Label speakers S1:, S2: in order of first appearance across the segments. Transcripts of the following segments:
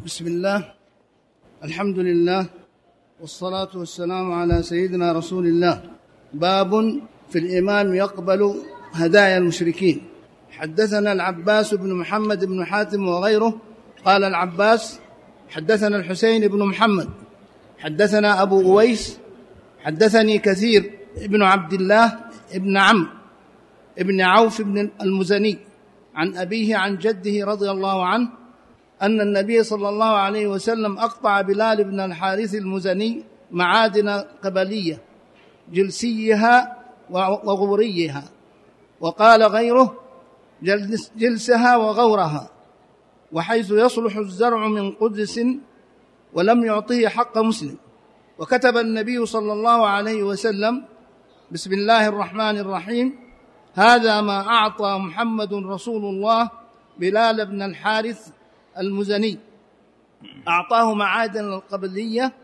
S1: بسم الله، الحمد لله، والصلاة والسلام على سيدنا رسول الله. باب في الإمام يقبل هدايا المشركين. حدثنا العباس بن محمد بن حاتم وغيره قال العباس حدثنا الحسين بن محمد حدثنا أبو أويس حدثني كثير ابن عبد الله ابن عمرو ابن عوف بن المزني عن أبيه عن جده رضي الله عنه أن النبي صلى الله عليه وسلم أقطع بلال بن الحارث المزني معادن قبلية جلسيها وغوريها، وقال غيره جلسها وغورها، وحيث يصلح الزرع من قدس، ولم يعطه حق مسلم. وكتب النبي صلى الله عليه وسلم: بسم الله الرحمن الرحيم، هذا ما أعطى محمد رسول الله بلال بن الحارث المزني، أعطاه معادن القبلية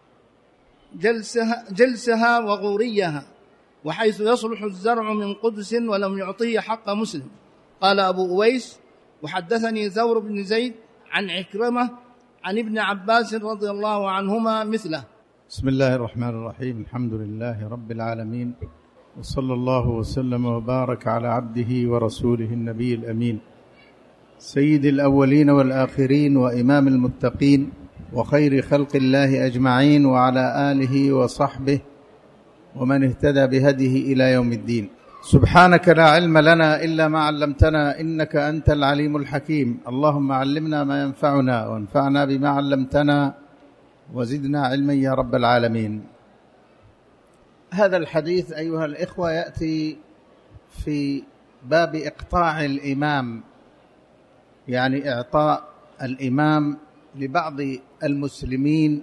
S1: جلسها وغوريها، وحيث يصلح الزرع من قدس، ولم يعطيه حق مسلم. قال أبو أويس: وحدثني ثور بن زيد عن عكرمة عن ابن عباس رضي الله عنهما مثله.
S2: بسم الله الرحمن الرحيم، الحمد لله رب العالمين، وصلى الله وسلم وبارك على عبده ورسوله النبي الأمين، سيد الأولين والآخرين، وإمام المتقين، وخير خلق الله أجمعين، وعلى آله وصحبه ومن اهتدى بهديه إلى يوم الدين. سبحانك لا علم لنا إلا ما علمتنا، إنك أنت العليم الحكيم. اللهم علمنا ما ينفعنا، وانفعنا بما علمتنا، وزدنا علما يا رب العالمين. هذا الحديث أيها الإخوة يأتي في باب إقطاع الإمام، يعني إعطاء الإمام لبعض المسلمين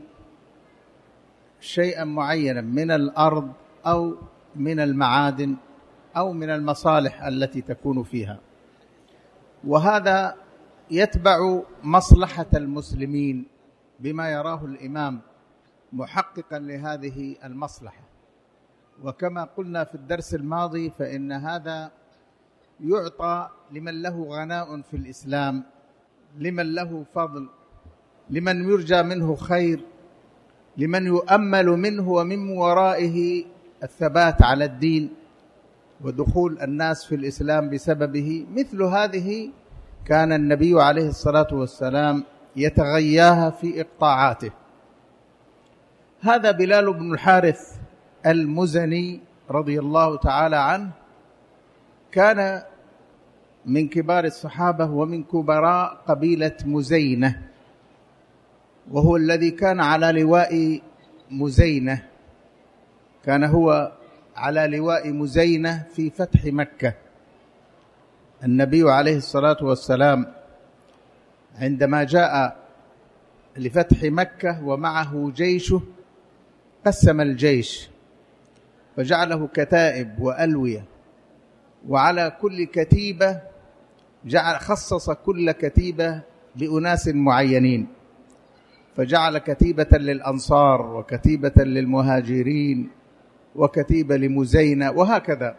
S2: شيئا معينا من الأرض أو من المعادن أو من المصالح التي تكون فيها، وهذا يتبع مصلحة المسلمين بما يراه الإمام محققا لهذه المصلحة. وكما قلنا في الدرس الماضي، فإن هذا يعطى لمن له غناء في الإسلام، لمن له فضل، لمن يرجى منه خير، لمن يؤمل منه ومن ورائه الثبات على الدين ودخول الناس في الإسلام بسببه. مثل هذه كان النبي عليه الصلاة والسلام يتغياها في إقطاعاته. هذا بلال بن الحارث المزني رضي الله تعالى عنه كان من كبار الصحابة ومن كبراء قبيلة مزينة، وهو الذي كان على لواء مزينة، كان هو على لواء مزينة في فتح مكة. النبي عليه الصلاة والسلام عندما جاء لفتح مكة ومعه جيشه قسم الجيش فجعله كتائب وألوية، وعلى كل كتيبة خصص كل كتيبة بأناس معينين، فجعل كتيبة للأنصار، وكتيبة للمهاجرين، وكتيبة لمزينة، وهكذا.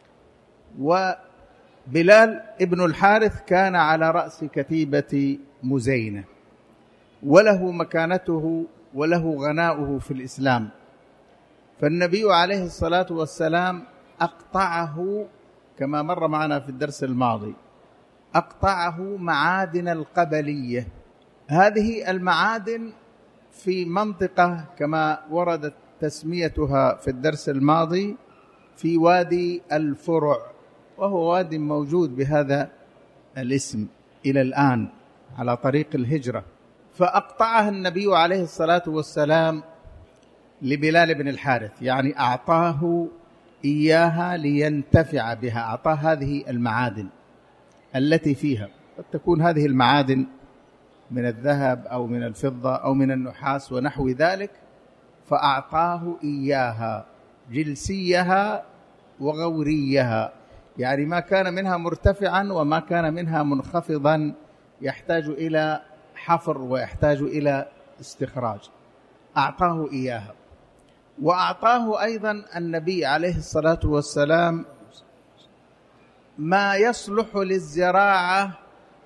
S2: وبلال ابن الحارث كان على رأس كتيبة مزينة، وله مكانته وله غناؤه في الإسلام. فالنبي عليه الصلاة والسلام أقطعه كما مر معنا في الدرس الماضي، أقطعه معادن القبلية. هذه المعادن في منطقة كما وردت تسميتها في الدرس الماضي في وادي الفرع، وهو واد موجود بهذا الاسم إلى الآن على طريق الهجرة. فأقطعها النبي عليه الصلاة والسلام لبلال بن الحارث، يعني أعطاه إياها لينتفع بها، أعطاه هذه المعادن التي فيها. قد تكون هذه المعادن من الذهب أو من الفضة أو من النحاس ونحو ذلك، فأعطاه إياها جلسيها وغوريها، يعني ما كان منها مرتفعا وما كان منها منخفضا يحتاج إلى حفر ويحتاج إلى استخراج، أعطاه إياها. وأعطاه أيضا النبي عليه الصلاة والسلام ما يصلح للزراعة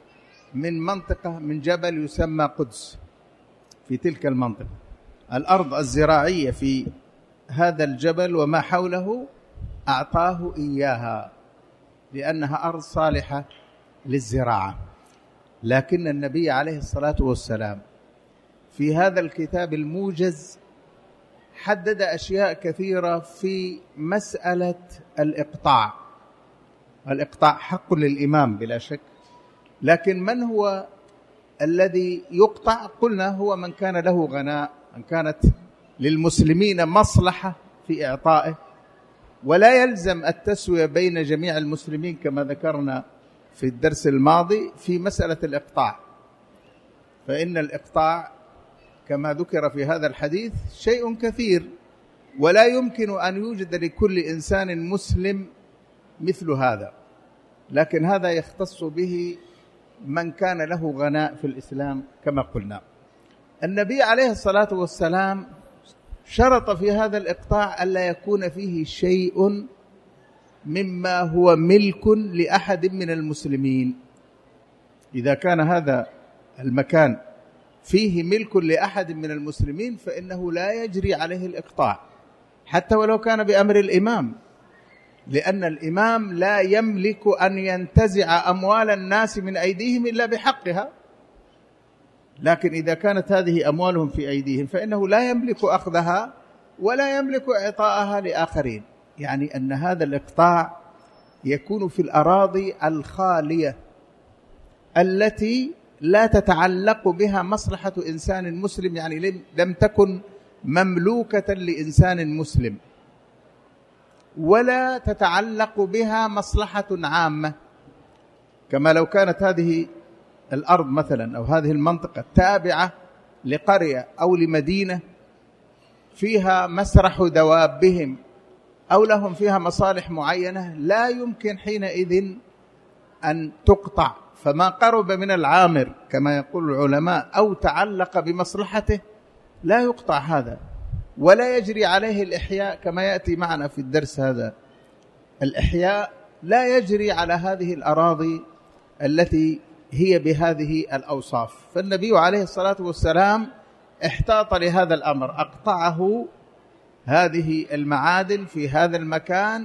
S2: من منطقة من جبل يسمى قدس في تلك المنطقة. الأرض الزراعية في هذا الجبل وما حوله أعطاه إياها لأنها أرض صالحة للزراعة. لكن النبي عليه الصلاة والسلام في هذا الكتاب الموجز حدد أشياء كثيرة في مسألة الإقطاع. الإقطاع حق للإمام بلا شك، لكن من هو الذي يقطع؟ قلنا هو من كان له غناء، من كانت للمسلمين مصلحة في إعطائه، ولا يلزم التسوية بين جميع المسلمين كما ذكرنا في الدرس الماضي في مسألة الإقطاع. فإن الإقطاع كما ذكر في هذا الحديث شيء كثير، ولا يمكن أن يوجد لكل إنسان مسلم مثل هذا، لكن هذا يختص به من كان له غناء في الإسلام كما قلنا. النبي عليه الصلاة والسلام شرط في هذا الإقطاع ألا يكون فيه شيء مما هو ملك لأحد من المسلمين. إذا كان هذا المكان فيه ملك لأحد من المسلمين فإنه لا يجري عليه الإقطاع حتى ولو كان بأمر الإمام، لأن الإمام لا يملك أن ينتزع أموال الناس من أيديهم إلا بحقها. لكن إذا كانت هذه أموالهم في أيديهم فإنه لا يملك أخذها ولا يملك إعطاءها لآخرين. يعني أن هذا الإقطاع يكون في الأراضي الخالية التي لا تتعلق بها مصلحة إنسان مسلم، يعني لم تكن مملوكة لإنسان مسلم، ولا تتعلق بها مصلحة عامة، كما لو كانت هذه الأرض مثلا أو هذه المنطقة تابعة لقرية أو لمدينة فيها مسرح دوابهم أو لهم فيها مصالح معينة، لا يمكن حينئذ أن تقطع. فما قرب من العامر كما يقول العلماء أو تعلق بمصلحته لا يقطع هذا، ولا يجري عليه الإحياء كما يأتي معنا في الدرس هذا. الإحياء لا يجري على هذه الأراضي التي هي بهذه الأوصاف. فالنبي عليه الصلاة والسلام احتاط لهذا الأمر، أقطعه هذه المعادن في هذا المكان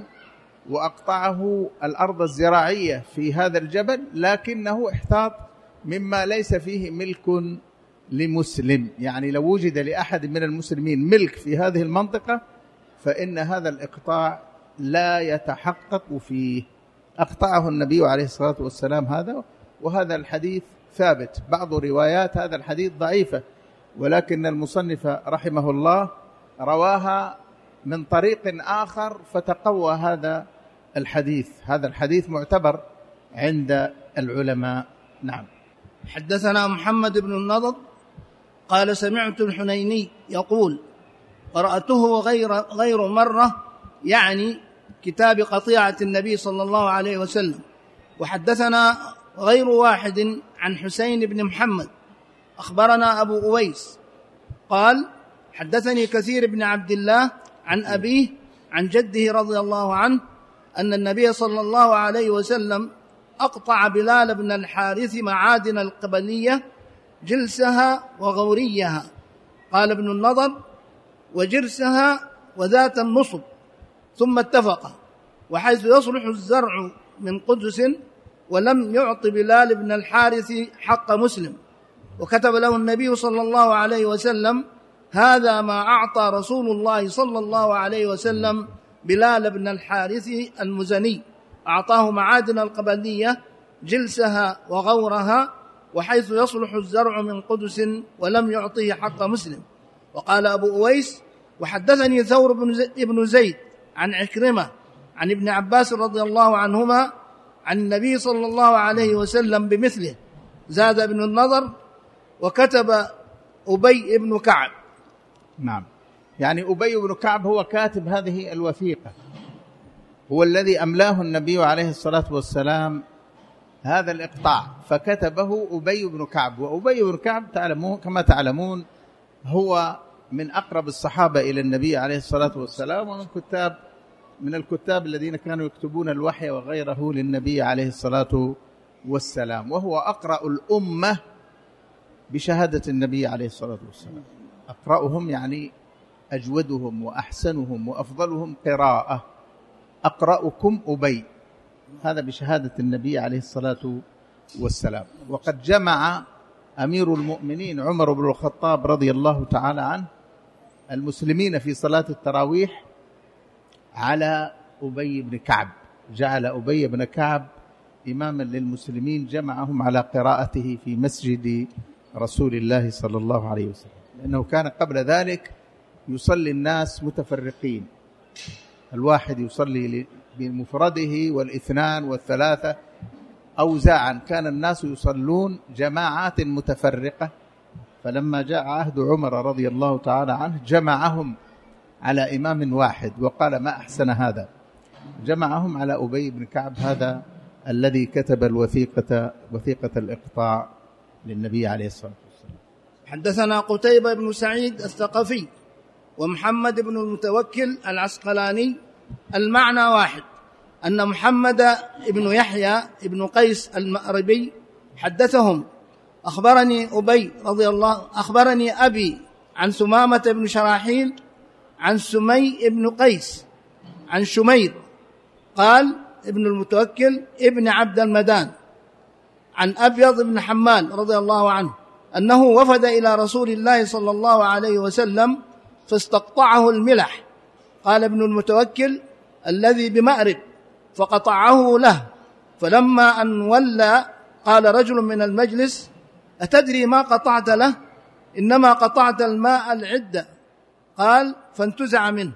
S2: وأقطعه الأرض الزراعية في هذا الجبل، لكنه احتاط مما ليس فيه ملك لمسلم. يعني لو وجد لأحد من المسلمين ملك في هذه المنطقة فإن هذا الإقطاع لا يتحقق فيه. أقطعه النبي عليه الصلاة والسلام هذا، وهذا الحديث ثابت. بعض روايات هذا الحديث ضعيفة، ولكن المصنف رحمه الله رواها من طريق آخر فتقوى هذا الحديث. هذا الحديث معتبر عند العلماء. نعم.
S1: حدثنا محمد بن النضر قال سمعت الحنيني يقول قرأته غير مرة، يعني كتاب قطيعة النبي صلى الله عليه وسلم. وحدثنا غير واحد عن حسين بن محمد أخبرنا أبو أويس قال حدثني كثير بن عبد الله عن أبيه عن جده رضي الله عنه أن النبي صلى الله عليه وسلم أقطع بلال بن الحارث معادن القبلية جلسها وغوريها. قال ابن النضر وجرسها وذات النصب، ثم اتفق وحيث يصلح الزرع من قدس، ولم يعط بلال بن الحارث حق مسلم. وكتب له النبي صلى الله عليه وسلم هذا ما أعطى رسول الله صلى الله عليه وسلم بلال بن الحارث المزني، أعطاه معادن القبلية جلسها وغورها وحيث يصلح الزرع من قدس، ولم يعطيه حق مسلم. وقال أبو أويس وحدثني ثور بن زيد عن عكرمة عن ابن عباس رضي الله عنهما عن النبي صلى الله عليه وسلم بمثله. زاد ابن النضر وكتب أبي بن كعب.
S2: نعم، يعني أبي بن كعب هو كاتب هذه الوثيقة، هو الذي أملاه النبي عليه الصلاة والسلام هذا الإقطاع، فكتبه أبي بن كعب. وأبي بن كعب كما تعلمون هو من أقرب الصحابة إلى النبي عليه الصلاة والسلام، ومن الكتاب الذين كانوا يكتبون الوحي وغيره للنبي عليه الصلاة والسلام، وهو أقرأ الأمة بشهادة النبي عليه الصلاة والسلام. أقرأهم يعني أجودهم وأحسنهم وأفضلهم قراءة. أقرأكم أبي، هذا بشهادة النبي عليه الصلاة والسلام. وقد جمع أمير المؤمنين عمر بن الخطاب رضي الله تعالى عنه المسلمين في صلاة التراويح على أبي بن كعب، جعل أبي بن كعب إماما للمسلمين، جمعهم على قراءته في مسجد رسول الله صلى الله عليه وسلم، لأنه كان قبل ذلك يصلي الناس متفرقين، الواحد يصلي بمفرده والاثنان والثلاثة أوزاعا، كان الناس يصلون جماعات متفرقة. فلما جاء عهد عمر رضي الله تعالى عنه جمعهم على إمام واحد، وقال ما أحسن هذا، جمعهم على أبي بن كعب، هذا الذي كتب وثيقة الإقطاع للنبي عليه الصلاة والسلام.
S1: حدثنا قتيبة بن سعيد الثقفي ومحمد بن المتوكل العسقلاني، المعنى واحد، أن محمد بن يحيى بن قيس المأربي حدثهم أخبرني أبي عن ثمامة بن شراحيل عن سمي بن قيس عن شمير قال ابن المتوكل ابن عبد المدان عن أبيض بن حمال رضي الله عنه أنه وفد إلى رسول الله صلى الله عليه وسلم فاستقطعه الملح. قال ابن المتوكل الذي بمأرب فقطعه له، فلما أن ولى قال رجل من المجلس أتدري ما قطعت له؟ إنما قطعت الماء العدة. قال فانتزع منه.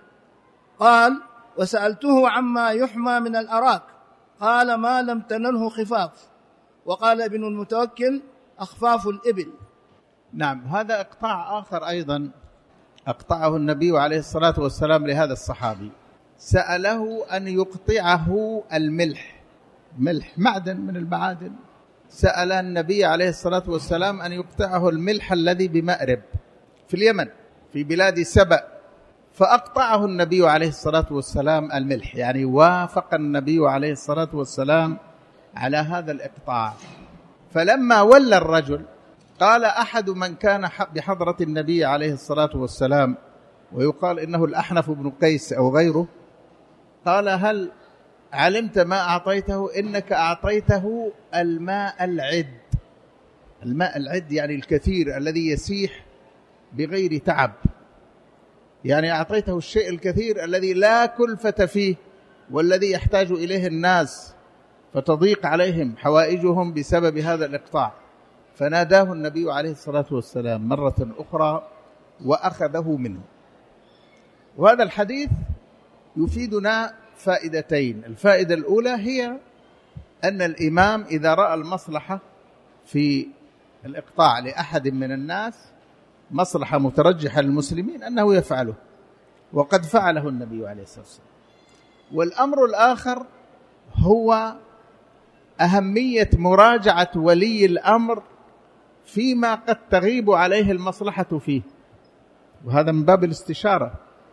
S1: قال وسألته عما يحمى من الأراك، قال ما لم تنله خفاف. وقال ابن المتوكل أخفاف الإبل.
S2: نعم، هذا إقطاع آخر أيضا أقطعه النبي عليه الصلاة والسلام لهذا الصحابي، سأله أن يقطعه الملح، ملح معدن من المعادن، سأل النبي عليه الصلاة والسلام أن يقطعه الملح الذي بمأرب في اليمن في بلاد سبأ، فأقطعه النبي عليه الصلاة والسلام الملح، يعني وافق النبي عليه الصلاة والسلام على هذا الإقطاع. فلما ولى الرجل قال أحد من كان بحضرة النبي عليه الصلاة والسلام، ويقال إنه الأحنف بن قيس أو غيره، قال هل علمت ما أعطيته؟ إنك أعطيته الماء العد. الماء العد يعني الكثير الذي يسيح بغير تعب، يعني أعطيته الشيء الكثير الذي لا كلفة فيه، والذي يحتاج إليه الناس فتضيق عليهم حوائجهم بسبب هذا الإقطاع. فناداه النبي عليه الصلاة والسلام مرة أخرى وأخذه منه. وهذا الحديث يفيدنا فائدتين. الفائدة الأولى هي أن الإمام إذا رأى المصلحة في الإقطاع لأحد من الناس، مصلحة مترجحة للمسلمين، أنه يفعله، وقد فعله النبي عليه الصلاة والسلام. والأمر الآخر هو أهمية مراجعة ولي الأمر فيما قد تغيب عليه المصلحة فيه، وهذا من باب الاستشارة،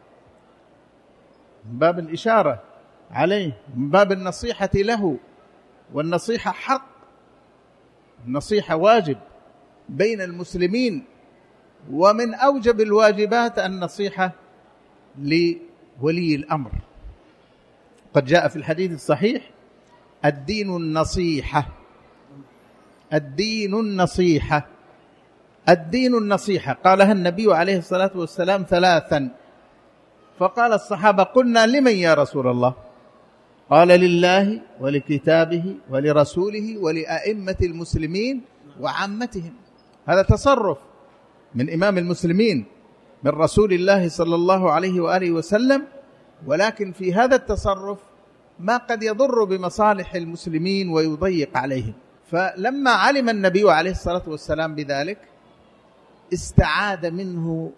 S2: من باب الإشارة عليه، من باب النصيحة له. والنصيحة حق، النصيحة واجب بين المسلمين، ومن أوجب الواجبات النصيحة لولي الأمر. قد جاء في الحديث الصحيح الدين النصيحة، الدين النصيحة، الدين النصيحة. قالها النبي عليه الصلاة والسلام ثلاثا، فقال الصحابة قلنا لمن يا رسول الله؟ قال لله ولكتابه ولرسوله ولأئمة المسلمين وعامتهم. هذا تصرف من إمام المسلمين، من رسول الله صلى الله عليه وآله وسلم، ولكن في هذا التصرف ما قد يضر بمصالح المسلمين ويضيق عليهم. فلما علم النبي عليه الصلاة والسلام بذلك استعاد منه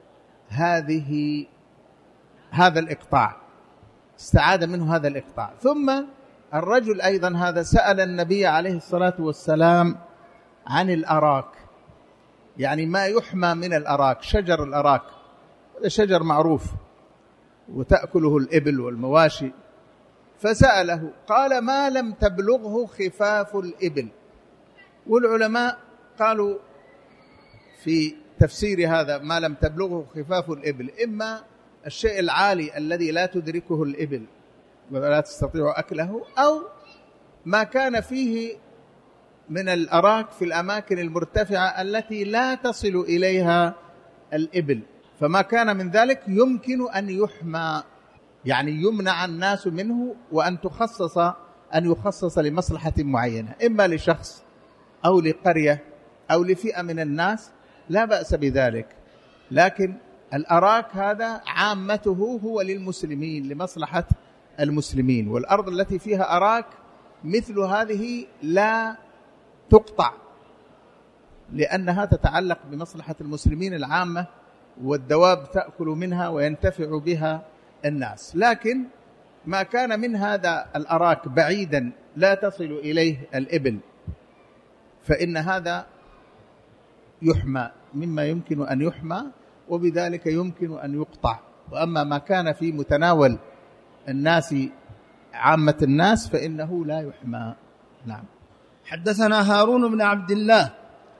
S2: هذا الإقطاع، استعاد منه هذا الإقطاع. ثم الرجل أيضا هذا سأل النبي عليه الصلاة والسلام عن الأراك، يعني ما يحمى من الأراك، شجر الأراك، هذا شجر معروف وتأكله الإبل والمواشي. فسأله قال ما لم تبلغه خفاف الإبل، والعلماء قالوا في تفسير هذا ما لم تبلغه خفاف الإبل، إما الشيء العالي الذي لا تدركه الإبل ولا تستطيع أكله، أو ما كان فيه من الأراك في الأماكن المرتفعة التي لا تصل إليها الإبل، فما كان من ذلك يمكن أن يحمى، يعني يمنع الناس منه، وأن يخصص لمصلحة معينة، إما لشخص أو لقرية أو لفئة من الناس، لا بأس بذلك. لكن الأراك هذا عامته هو للمسلمين، لمصلحة المسلمين، والأرض التي فيها أراك مثل هذه لا تقطع، لأنها تتعلق بمصلحة المسلمين العامة، والدواب تأكل منها وينتفع بها الناس. لكن ما كان من هذا الأراك بعيدا لا تصل إليه الإبل، فإن هذا يحمى، مما يمكن أن يحمى، وبذلك يمكن أن يقطع. وأما ما كان في متناول الناس عامة الناس فإنه لا يحمى. نعم.
S1: حدثنا هارون بن عبد الله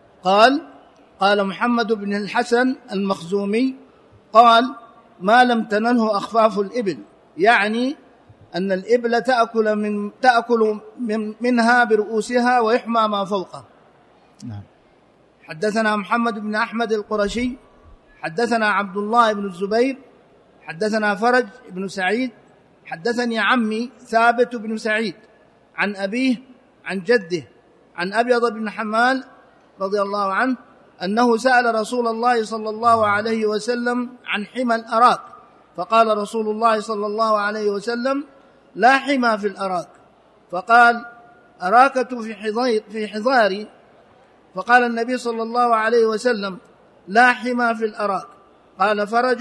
S1: قال محمد بن الحسن المخزومي قال: ما لم تنله أخفاف الإبل، يعني أن الإبل تأكل منها برؤوسها ويحمى ما فوقه.
S2: نعم.
S1: حدثنا محمد بن أحمد القرشي حدثنا عبد الله بن الزبير حدثنا فرج بن سعيد حدثني عمي ثابت بن سعيد عن أبيه عن جده عن أبيض بن حمال رضي الله عنه أنه سأل رسول الله صلى الله عليه وسلم عن حمى الأراك، فقال رسول الله صلى الله عليه وسلم: لا حمى في الأراك. فقال: أراكة في حضاري. فقال النبي صلى الله عليه وسلم: لا حمى في الأراك. قال فرج: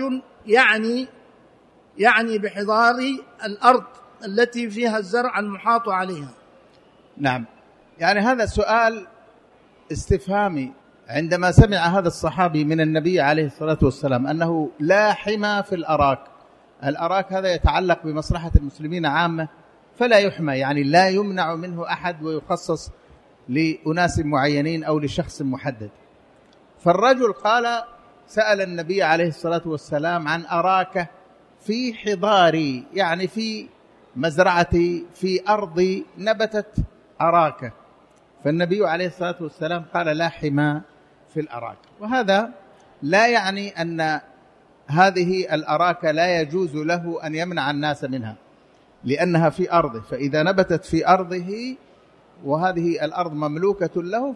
S1: يعني بحضار الأرض التي فيها الزرع المحاط عليها.
S2: نعم. يعني هذا سؤال استفهامي عندما سمع هذا الصحابي من النبي عليه الصلاة والسلام أنه لا حمى في الأراك. الأراك هذا يتعلق بمصلحة المسلمين عامة، فلا يحمى، يعني لا يمنع منه أحد ويخصص لأناس معينين أو لشخص محدد. فالرجل قال: سأل النبي عليه الصلاة والسلام عن أراك في حضاري، يعني في مزرعتي، في أرضي نبتت أراك. فالنبي عليه الصلاة والسلام قال: لا حمى في الأراك. وهذا لا يعني أن هذه الأراك لا يجوز له أن يمنع الناس منها، لأنها في أرضه، فإذا نبتت في أرضه وهذه الأرض مملوكة له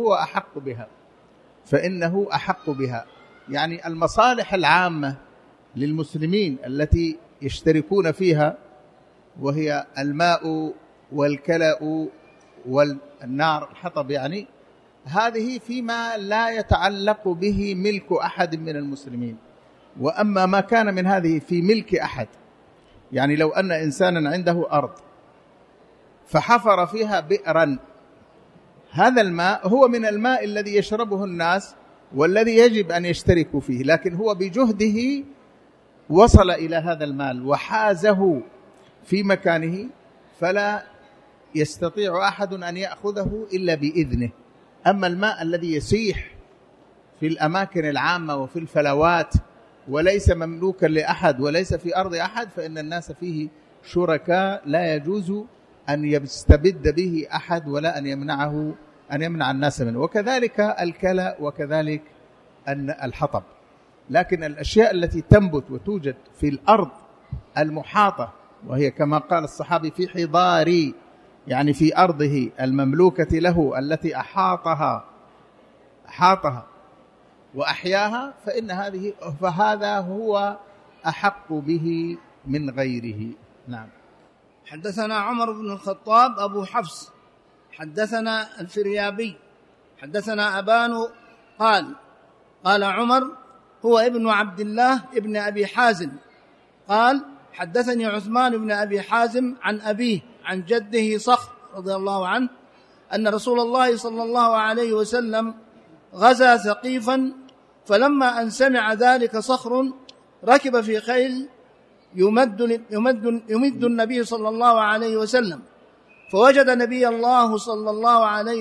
S2: فإنه أحق بها. يعني المصالح العامة للمسلمين التي يشتركون فيها، وهي الماء والكلأ والنار الحطب، يعني هذه فيما لا يتعلق به ملك أحد من المسلمين. وأما ما كان من هذه في ملك أحد، يعني لو أن إنسانا عنده أرض فحفر فيها بئرا، هذا الماء هو من الماء الذي يشربه الناس والذي يجب أن يشتركوا فيه، لكن هو بجهده وصل إلى هذا المال وحازه في مكانه، فلا يستطيع أحد أن يأخذه إلا بإذنه. أما الماء الذي يسيح في الأماكن العامة وفي الفلوات وليس مملوكا لأحد وليس في أرض أحد، فإن الناس فيه شركاء، لا يجوز أن يستبد به أحد ولا أن يمنع الناس منه. وكذلك الكلى وكذلك الحطب. لكن الأشياء التي تنبت وتوجد في الأرض المحاطة، وهي كما قال الصحابي في حضاري، يعني في أرضه المملوكة له التي أحاطها وأحياها، فهذا هو أحق به من غيره. نعم.
S1: حدثنا عمر بن الخطاب أبو حفص حدثنا الفريابي حدثنا أبان قال عمر هو ابن عبد الله ابن أبي حازم قال: حدثني عثمان بن أبي حازم عن أبيه عن جده صخر رضي الله عنه أن رسول الله صلى الله عليه وسلم غزا ثقيفا، فلما أن سمع ذلك صخر ركب في خيل يمد النبي صلى الله عليه وسلم، فوجد نبي الله صلى الله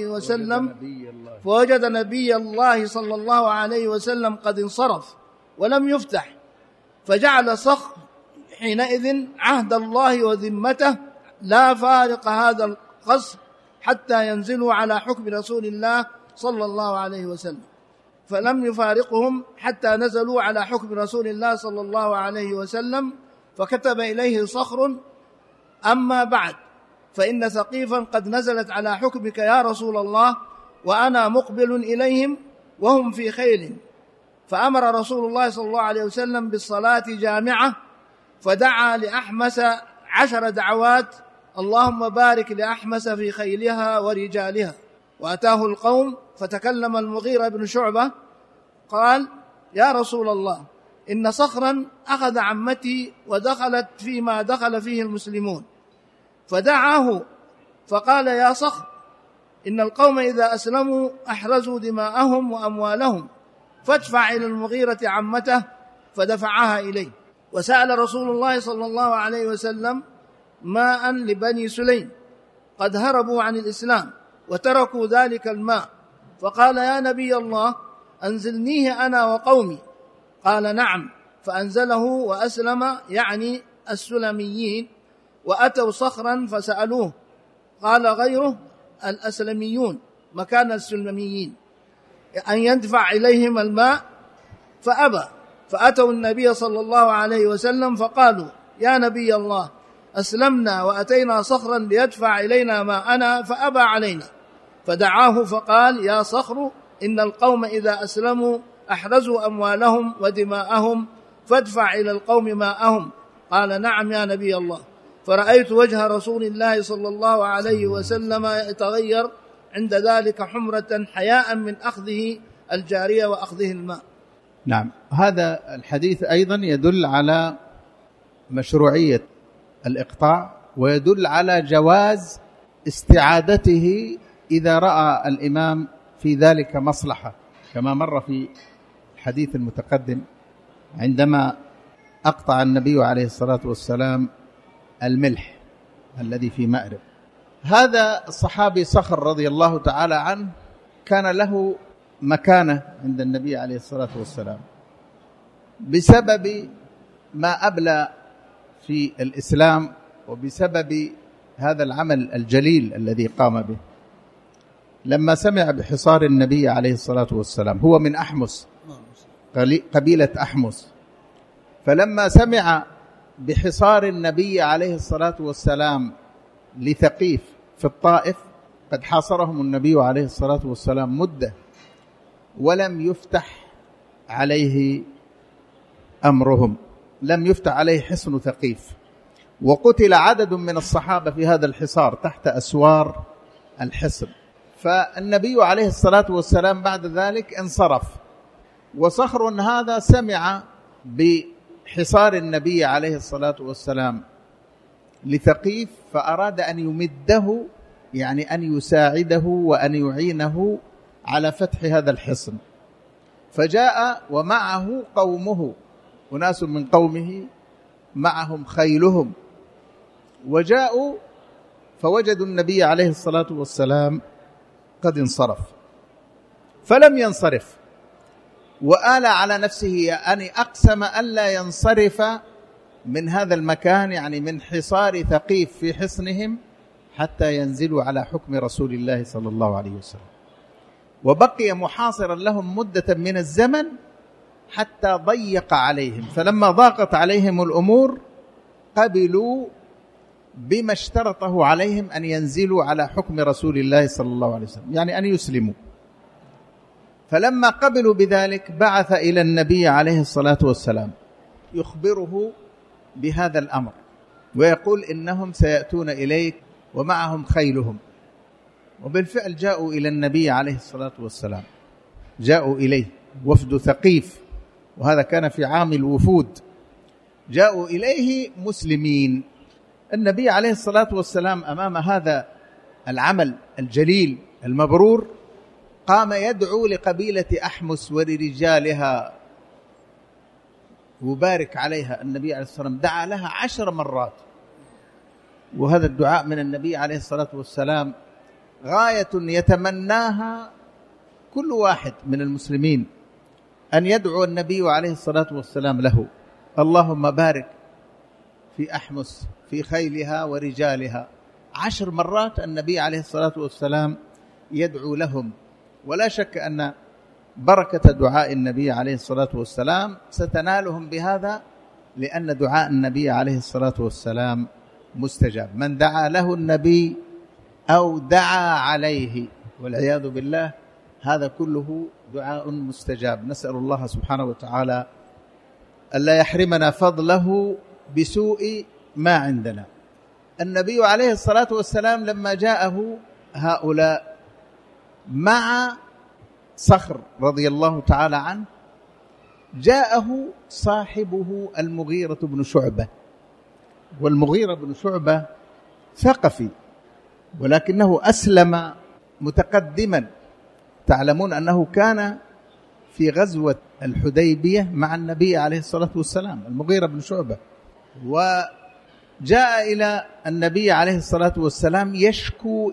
S1: عليه وسلم قد انصرف ولم يفتح، فجعل صخر حينئذ عهد الله وذمته لا فارق هذا القصر حتى ينزلوا على حكم رسول الله صلى الله عليه وسلم، فلم يفارقهم حتى نزلوا على حكم رسول الله صلى الله عليه وسلم. فكتب إليه صخر: أما بعد، فإن ثقيفا قد نزلت على حكمك يا رسول الله، وأنا مقبل إليهم وهم في خير. فأمر رسول الله صلى الله عليه وسلم بالصلاة جامعة، فدعا لأحمس 10 دعوات: اللهم بارك لأحمس في خيلها ورجالها. وأتاه القوم، فتكلم المغيرة بن شعبة قال: يا رسول الله، إن صخرا أخذ عمتي ودخلت فيما دخل فيه المسلمون. فدعاه فقال: يا صخر، إن القوم إذا أسلموا أحرزوا دماءهم وأموالهم، فادفع إلى المغيرة عمته. فدفعها إليه. وسأل رسول الله صلى الله عليه وسلم ماء لبني سليم قد هربوا عن الإسلام وتركوا ذلك الماء، فقال: يا نبي الله، أنزلنيه أنا وقومي. قال: نعم. فأنزله وأسلم، يعني السلميين. وأتوا صخرا فسألوه، قال غيره الأسلميون مكان السلميين، أن يدفع إليهم الماء، فأبى. فأتوا النبي صلى الله عليه وسلم فقالوا: يا نبي الله، أسلمنا وأتينا صخرا ليدفع إلينا ماءنا فأبى علينا. فدعاه فقال: يا صخر، إن القوم إذا أسلموا أحرزوا أموالهم ودماءهم، فادفع إلى القوم ماءهم. قال: نعم يا نبي الله. فرأيت وجه رسول الله صلى الله عليه وسلم يتغير عند ذلك حمرة، حياء من أخذه الجارية وأخذه الماء.
S2: نعم، هذا الحديث أيضا يدل على مشروعية الإقطاع، ويدل على جواز استعادته إذا رأى الإمام في ذلك مصلحة، كما مر في الحديث المتقدم عندما أقطع النبي عليه الصلاة والسلام الملح الذي في مأرب. هذا الصحابي صخر رضي الله تعالى عنه كان له مكانة عند النبي عليه الصلاة والسلام بسبب ما أبلى في الإسلام، وبسبب هذا العمل الجليل الذي قام به. لما سمع بحصار النبي عليه الصلاة والسلام، هو من أحمس، قبيلة أحمس، فلما سمع بحصار النبي عليه الصلاة والسلام لثقيف في الطائف، قد حاصرهم النبي عليه الصلاة والسلام مدة ولم يفتح عليه أمرهم، لم يفتح عليه حصن ثقيف، وقتل عدد من الصحابة في هذا الحصار تحت أسوار الحصن. فالنبي عليه الصلاة والسلام بعد ذلك انصرف، وصخر هذا سمع بحصار النبي عليه الصلاة والسلام لثقيف، فأراد أن يمده، يعني أن يساعده وأن يعينه على فتح هذا الحصن. فجاء ومعه قومه، أناس من قومه معهم خيلهم، وجاءوا فوجدوا النبي عليه الصلاة والسلام قد انصرف، فلم ينصرف، وآل على نفسه أن أقسم ألا ينصرف من هذا المكان، يعني من حصار ثقيف في حصنهم، حتى ينزلوا على حكم رسول الله صلى الله عليه وسلم. وبقي محاصرا لهم مدة من الزمن حتى ضيق عليهم، فلما ضاقت عليهم الأمور قبلوا بما اشترطه عليهم أن ينزلوا على حكم رسول الله صلى الله عليه وسلم، يعني أن يسلموا. فلما قبلوا بذلك بعث إلى النبي عليه الصلاة والسلام يخبره بهذا الأمر، ويقول إنهم سيأتون إليك ومعهم خيلهم. وبالفعل جاءوا إلى النبي عليه الصلاة والسلام، جاءوا إليه وفد ثقيف، وهذا كان في عام الوفود، جاءوا إليه مسلمين. النبي عليه الصلاة والسلام أمام هذا العمل الجليل المبرور قام يدعو لقبيلة أحمس ولرجالها وبارك عليها. النبي عليه الصلاة والسلام دعا لها 10 مرات، وهذا الدعاء من النبي عليه الصلاة والسلام غاية يتمناها كل واحد من المسلمين، أن يدعو النبي عليه الصلاة والسلام له: اللهم بارك في أحمس في خيلها ورجالها. 10 مرات النبي عليه الصلاة والسلام يدعو لهم، ولا شك أن بركة دعاء النبي عليه الصلاة والسلام ستنالهم بهذا، لأن دعاء النبي عليه الصلاة والسلام مستجاب. من دعا له النبي أو دعا عليه والعياذ بالله، هذا كله دعاء مستجاب. نسأل الله سبحانه وتعالى ألا يحرمنا فضله بسوء ما عندنا. النبي عليه الصلاة والسلام لما جاءه هؤلاء مع صخر رضي الله تعالى عنه، جاءه صاحبه المغيرة بن شعبة، والمغيرة بن شعبة ثقفي، ولكنه أسلم متقدما. تعلمون أنه كان في غزوة الحديبية مع النبي عليه الصلاة والسلام، المغيرة بن شعبة، وجاء إلى النبي عليه الصلاة والسلام يشكو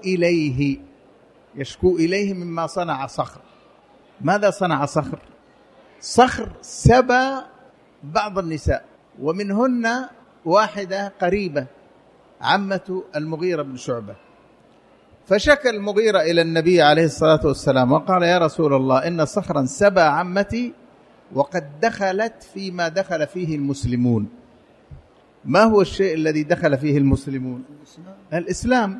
S2: إليه مما صنع صخر. ماذا صنع صخر؟ صخر سبى بعض النساء، ومنهن واحدة قريبة عمة المغيرة بن شعبة. فشكى المغيرة إلى النبي عليه الصلاة والسلام وقال: يا رسول الله، إن صخرا سبى عمتي وقد دخلت فيما دخل فيه المسلمون. ما هو الشيء الذي دخل فيه المسلمون؟ الإسلام،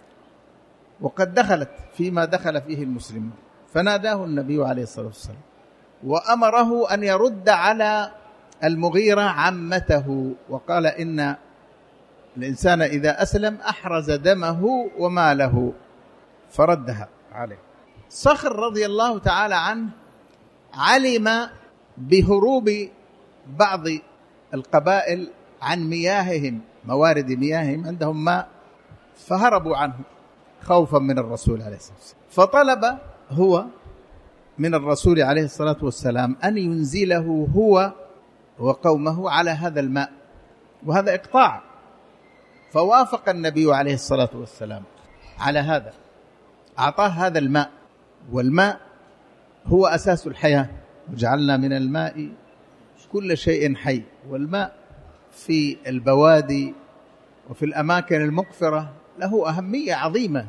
S2: وقد دخلت فيما دخل فيه المسلمون. فناداه النبي عليه الصلاة والسلام وأمره أن يرد على المغيرة عمته، وقال: إن الإنسان إذا أسلم أحرز دمه وماله، فردها عليه. صخر رضي الله تعالى عنه علم بهروب بعض القبائل عن مياههم، موارد مياههم، عندهم ماء، فهربوا عنه خوفا من الرسول عليه الصلاة والسلام. فطلب هو من الرسول عليه الصلاة والسلام أن ينزله هو وقومه على هذا الماء، وهذا إقطاع. فوافق النبي عليه الصلاة والسلام على هذا، أعطاه هذا الماء، والماء هو أساس الحياة، وجعلنا من الماء كل شيء حي. والماء في البوادي وفي الأماكن المقفرة له أهمية عظيمة.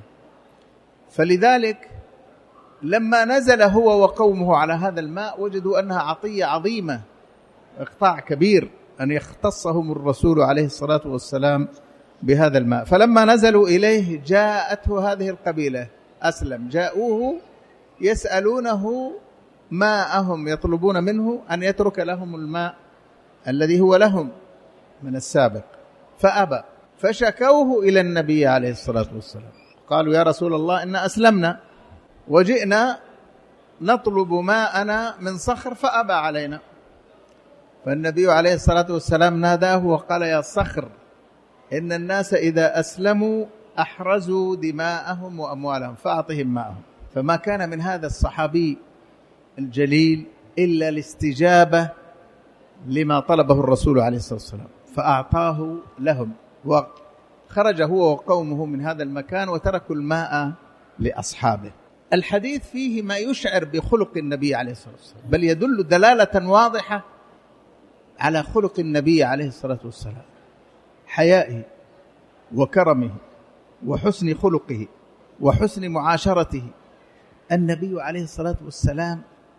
S2: فلذلك لما نزل هو وقومه على هذا الماء وجدوا أنها عطية عظيمة، إقطاع كبير، أن يختصهم الرسول عليه الصلاة والسلام بهذا الماء. فلما نزلوا إليه جاءته هذه القبيلة أسلم، جاءوه يسألونه ماءهم، يطلبون منه أن يترك لهم الماء الذي هو لهم من السابق، فأبى. فشكوه إلى النبي عليه الصلاة والسلام، قالوا: يا رسول الله، إن أسلمنا وجئنا نطلب ماءنا من صخر فأبى علينا. فالنبي عليه الصلاة والسلام ناداه وقال: يا صخر، إن الناس إذا أسلموا أحرزوا دماءهم وأموالهم فأعطهم ماءهم. فما كان من هذا الصحابي الجليل إلا الاستجابة لما طلبه الرسول عليه الصلاة والسلام، فأعطاه لهم، وخرج هو وقومه من هذا المكان وتركوا الماء لأصحابه. الحديث فيه ما يشعر بخلق النبي عليه الصلاة والسلام، بل يدل دلالة واضحة على خلق النبي عليه الصلاة والسلام، حيائه وكرمه وحسن خلقه وحسن معاشرته. النبي عليه الصلاة والسلام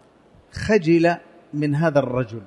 S2: خجل من هذا الرجل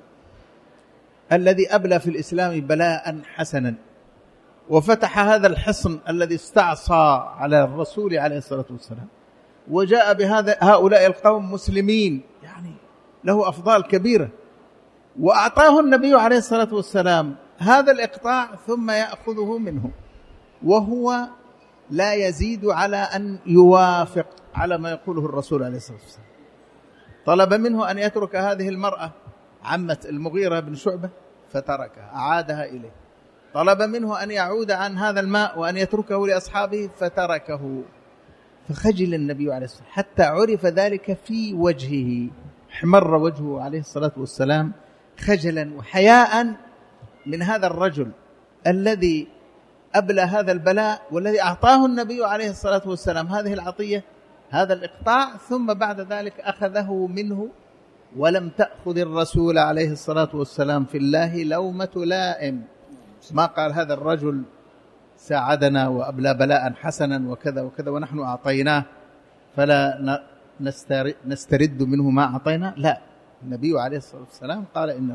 S2: الذي أبلى في الإسلام بلاء حسنا، وفتح هذا الحصن الذي استعصى على الرسول عليه الصلاة والسلام، وجاء هؤلاء القوم مسلمين، يعني له أفضال كبيرة، وأعطاه النبي عليه الصلاة والسلام هذا الإقطاع ثم يأخذه منه، وهو لا يزيد على أن يوافق على ما يقوله الرسول عليه الصلاة والسلام. طلب منه أن يترك هذه المرأة عمة المغيرة بن شعبة فتركها، أعادها إليه. طلب منه أن يعود عن هذا الماء وأن يتركه لأصحابه فتركه. فخجل النبي عليه الصلاة والسلام حتى عرف ذلك في وجهه، احمر وجهه عليه الصلاة والسلام خجلا وحياء من هذا الرجل الذي أبلى هذا البلاء، والذي أعطاه النبي عليه الصلاة والسلام هذه العطية، هذا الإقطاع، ثم بعد ذلك أخذه منه، ولم تأخذ الرسول عليه الصلاة والسلام في الله لومة لائم. ما قال هذا الرجل ساعدنا وأبلى بلاء حسنا وكذا وكذا ونحن أعطيناه فلا نسترد منه ما أعطينا. لا، النبي عليه الصلاة والسلام قال إن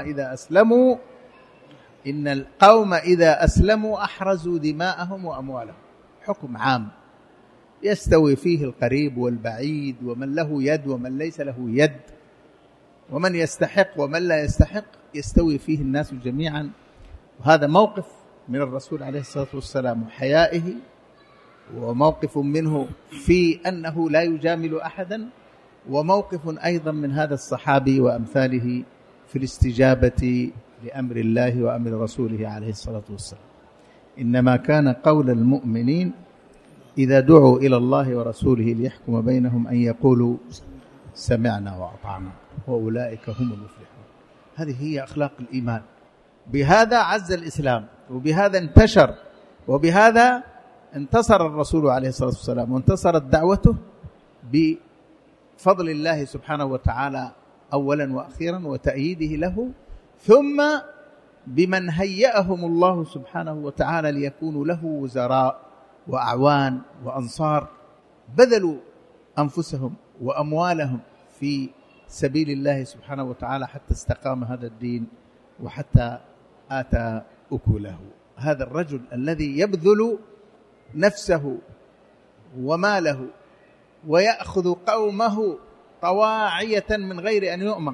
S2: القوم إذا أسلموا أحرزوا دماءهم وأموالهم. حكم عام يستوي فيه القريب والبعيد، ومن له يد ومن ليس له يد، ومن يستحق ومن لا يستحق، يستوي فيه الناس جميعا. وهذا موقف من الرسول عليه الصلاة والسلام وحيائه، وموقف منه في أنه لا يجامل أحدا، وموقف أيضا من هذا الصحابي وأمثاله في الاستجابة لأمر الله وأمر رسوله عليه الصلاة والسلام. إنما كان قول المؤمنين إذا دعوا إلى الله ورسوله ليحكم بينهم أن يقولوا سمعنا وأطعنا وأولئك هم المفلحون. هذه هي أخلاق الإيمان. بهذا عز الإسلام، وبهذا انتشر، وبهذا انتصر الرسول عليه الصلاة والسلام، وانتصرت دعوته بفضل الله سبحانه وتعالى أولا وأخيرا، وتأييده له، ثم بمن هيأهم الله سبحانه وتعالى ليكونوا له وزراء وأعوان وأنصار، بذلوا أنفسهم وأموالهم في سبيل الله سبحانه وتعالى حتى استقام هذا الدين وحتى آتى أكله. هذا الرجل الذي يبذل نفسه وماله ويأخذ قومه طواعية من غير أن يؤمر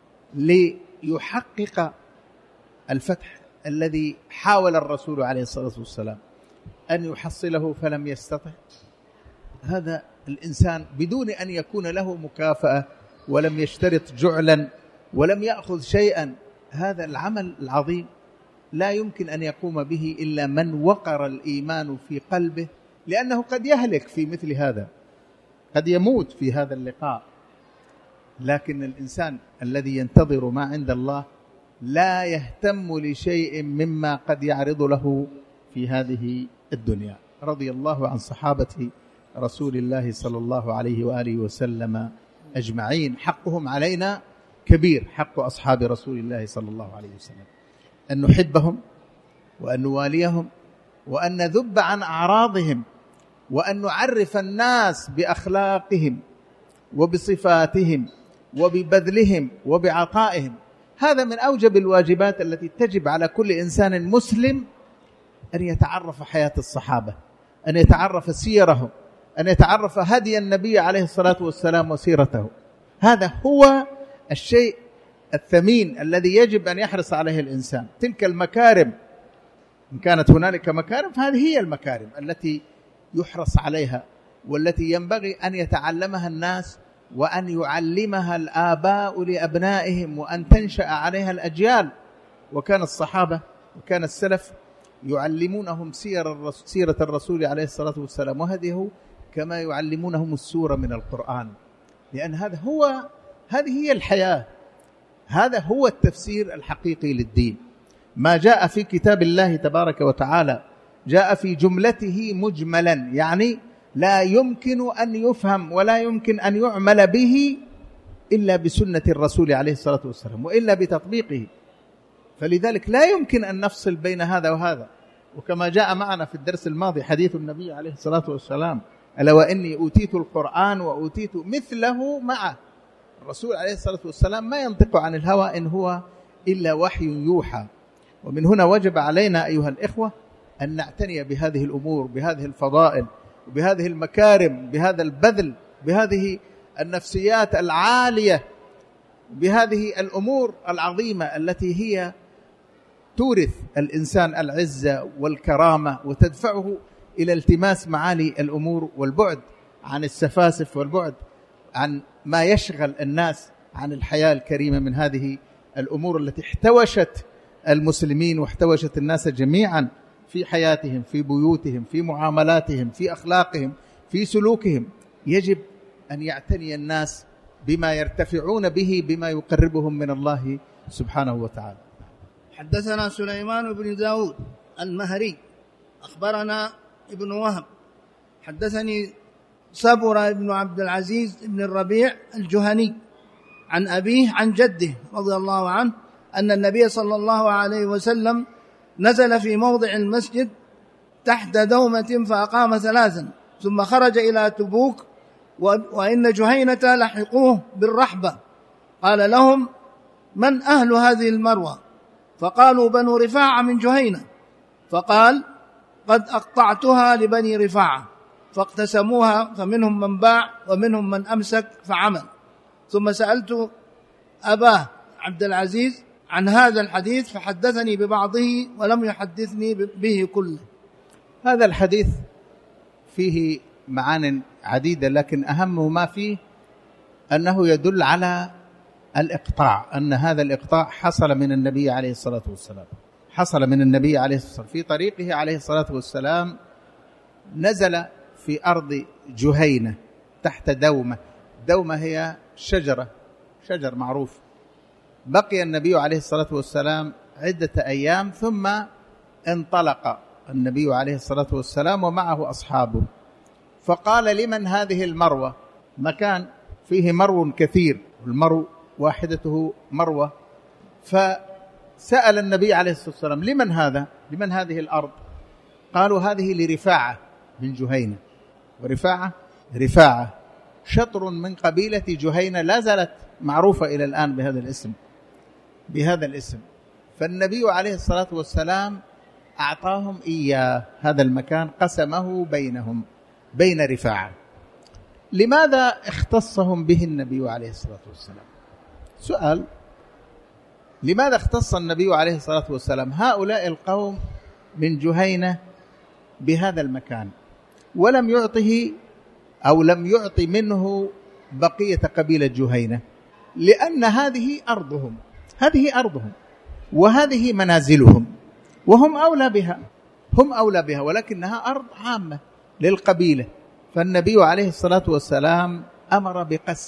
S2: ليحقق الفتح الذي حاول الرسول عليه الصلاة والسلام أن يحصله فلم يستطع. هذا الإنسان بدون أن يكون له مكافأة، ولم يشترط جعلا، ولم يأخذ شيئا، هذا العمل العظيم لا يمكن أن يقوم به إلا من وقر الإيمان في قلبه، لأنه قد يهلك في مثل هذا، قد يموت في هذا اللقاء. لكن الإنسان الذي ينتظر ما عند الله لا يهتم لشيء مما قد يعرض له في هذه الدنيا. رضي الله عن صحابة رسول الله صلى الله عليه وآله وسلم أجمعين. حقهم علينا كبير، حق أصحاب رسول الله صلى الله عليه وسلم، أن نحبهم وأن نواليهم وأن نذب عن أعراضهم، وأن نعرف الناس بأخلاقهم وبصفاتهم وببذلهم وبعطائهم. هذا من أوجب الواجبات التي تجب على كل إنسان مسلم، أن يتعرف حياة الصحابة، أن يتعرف سيرهم، أن يتعرف هدي النبي عليه الصلاة والسلام وسيرته. هذا هو الشيء الثمين الذي يجب أن يحرص عليه الإنسان. تلك المكارم، إن كانت هنالك مكارم فهذه هي المكارم التي يحرص عليها، والتي ينبغي أن يتعلمها الناس، وأن يعلمها الآباء لأبنائهم، وأن تنشأ عليها الأجيال. وكان الصحابة وكان السلف يعلمونهم سيرة الرسول عليه الصلاة والسلام وهديه كما يعلمونهم السورة من القرآن، لأن هذه هي الحياة، هذا هو التفسير الحقيقي للدين. ما جاء في كتاب الله تبارك وتعالى جاء في جملته مجملا، يعني لا يمكن أن يفهم ولا يمكن أن يعمل به إلا بسنة الرسول عليه الصلاة والسلام، وإلا بتطبيقه. فلذلك لا يمكن أن نفصل بين هذا وهذا. وكما جاء معنا في الدرس الماضي حديث النبي عليه الصلاة والسلام: ألا وإني أوتيت القرآن وأوتيت مثله معه. الرسول عليه الصلاة والسلام ما ينطق عن الهوى، إن هو إلا وحي يوحى. ومن هنا وجب علينا أيها الإخوة أن نعتني بهذه الأمور، بهذه الفضائل، وبهذه المكارم، بهذا البذل، بهذه النفسيات العالية، بهذه الأمور العظيمة التي هي تورث الإنسان العزة والكرامة، وتدفعه إلى التماس معالي الأمور، والبعد عن السفاسف، والبعد عن ما يشغل الناس عن الحياة الكريمة من هذه الأمور التي احتوشت المسلمين واحتوشت الناس جميعا في حياتهم، في بيوتهم، في معاملاتهم، في أخلاقهم، في سلوكهم. يجب أن يعتني الناس بما يرتفعون به، بما يقربهم من الله سبحانه وتعالى.
S1: حدثنا سليمان بن داود المهري أخبرنا ابن وهب حدثني سبر بن عبد العزيز بن الربيع الجهني عن أبيه عن جده رضي الله عنه أن النبي صلى الله عليه وسلم نزل في موضع المسجد تحت دومة فأقام 3 ثم خرج إلى تبوك وإن جهينة لحقوه بالرحبة. قال لهم: من أهل هذه المروة؟ فقالوا: بنو رفاعة من جهينة. فقال: قد أقطعتها لبني رفاعة. فاقتسموها، فمنهم من باع ومنهم من أمسك فعمل. ثم سألت أباه عبد العزيز عن هذا الحديث فحدثني ببعضه ولم يحدثني به كله.
S2: هذا الحديث فيه معان عديدة، لكن أهم ما فيه أنه يدل على الإقطاع، أن هذا الإقطاع حصل من النبي عليه الصلاة والسلام، حصل من النبي عليه الصلاة والسلام. في طريقه عليه الصلاة والسلام نزل في أرض جهينة تحت دومة. دومة هي شجر معروف. بقي النبي عليه الصلاة والسلام عدة أيام ثم انطلق النبي عليه الصلاة والسلام ومعه أصحابه. فقال: لمن هذه المروة؟ مكان فيه مرو كثير، المرو واحدته مروة. فسأل النبي عليه الصلاة والسلام: لمن هذا؟ لمن هذه الأرض؟ قالوا: هذه لرفاعة من جهينة. ورفاعة شطر من قبيلة جهينة لا زالت معروفة إلى الآن بهذا الاسم. فالنبي عليه الصلاة والسلام أعطاهم إياه هذا المكان، قسمه بينهم بين رفاعة. لماذا اختصهم به النبي عليه الصلاة والسلام؟ سؤال: لماذا اختص النبي عليه الصلاة والسلام هؤلاء القوم من جهينة بهذا المكان ولم يعطه أو لم يعطي منه بقية قبيلة جهينة؟ لأن هذه أرضهم وهذه منازلهم وهم أولى بها، ولكنها أرض عامة للقبيلة. فالنبي عليه الصلاة والسلام أمر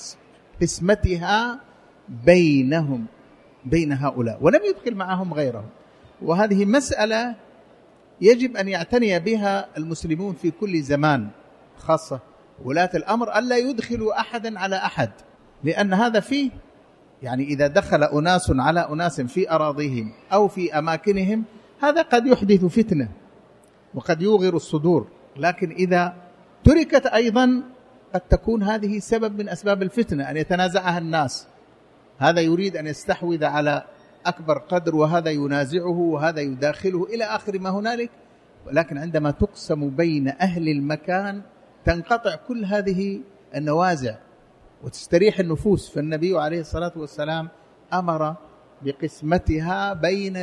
S2: بقسمتها بينهم، بين هؤلاء، ولم يدخل معهم غيرهم. وهذه مسألة يجب أن يعتني بها المسلمون في كل زمان، خاصة ولاة الأمر، ألا يدخلوا أحدا على أحد، لأن هذا فيه يعني إذا دخل أناس على أناس في أراضيهم أو في أماكنهم هذا قد يحدث فتنة وقد يوغر الصدور. لكن إذا تركت أيضا قد تكون هذه سبب من أسباب الفتنة، أن يتنازعها الناس، هذا يريد أن يستحوذ على أكبر قدر وهذا ينازعه وهذا يداخله إلى آخر ما هنالك. ولكن عندما تقسم بين أهل المكان تنقطع كل هذه النوازع وتستريح النفوس. فالنبي عليه الصلاة والسلام أمر بقسمتها بين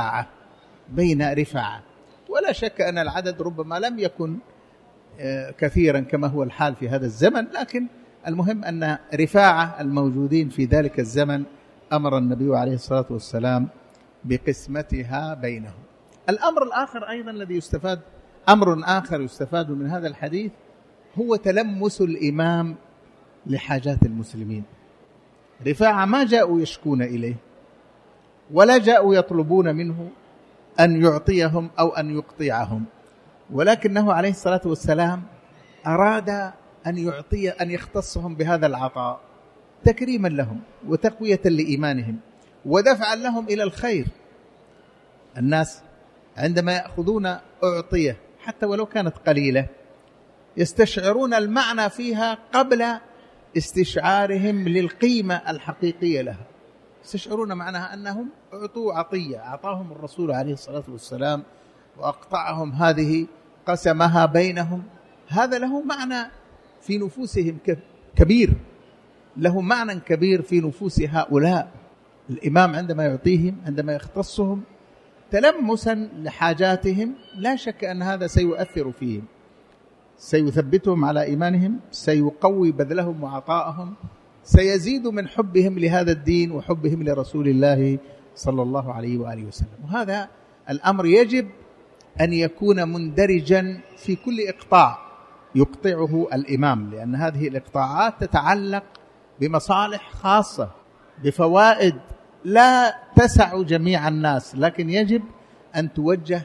S2: رفاعة. ولا شك أن العدد ربما لم يكن كثيرا كما هو الحال في هذا الزمن، لكن المهم أن رفاعة الموجودين في ذلك الزمن أمر النبي عليه الصلاة والسلام بقسمتها بينهم. الأمر الآخر أيضا الذي يستفاد، أمر آخر يستفاد من هذا الحديث، هو تلمس الإمام لحاجات المسلمين. رفاعة ما جاءوا يشكون إليه ولا جاءوا يطلبون منه أن يعطيهم أو أن يقطعهم، ولكنه عليه الصلاة والسلام أراد أن يختصهم بهذا العطاء تكريما لهم وتقوية لإيمانهم ودفعا لهم إلى الخير. الناس عندما يأخذون أعطية حتى ولو كانت قليلة يستشعرون المعنى فيها قبل استشعارهم للقيمة الحقيقية لها، يستشعرون معناها أنهم أعطوا عطية أعطاهم الرسول عليه الصلاة والسلام وأقطعهم، هذه قسمها بينهم، هذا له معنى في نفوسهم كبير، له معنى كبير في نفوس هؤلاء. الإمام عندما يعطيهم، عندما يختصهم تلمسا لحاجاتهم، لا شك أن هذا سيؤثر فيهم، سيثبتهم على إيمانهم، سيقوي بذلهم وعطائهم، سيزيد من حبهم لهذا الدين وحبهم لرسول الله صلى الله عليه وآله وسلم. وهذا الأمر يجب أن يكون مندرجا في كل إقطاع يقطعه الإمام، لأن هذه الإقطاعات تتعلق بمصالح خاصة، بفوائد لا تسع جميع الناس، لكن يجب أن توجه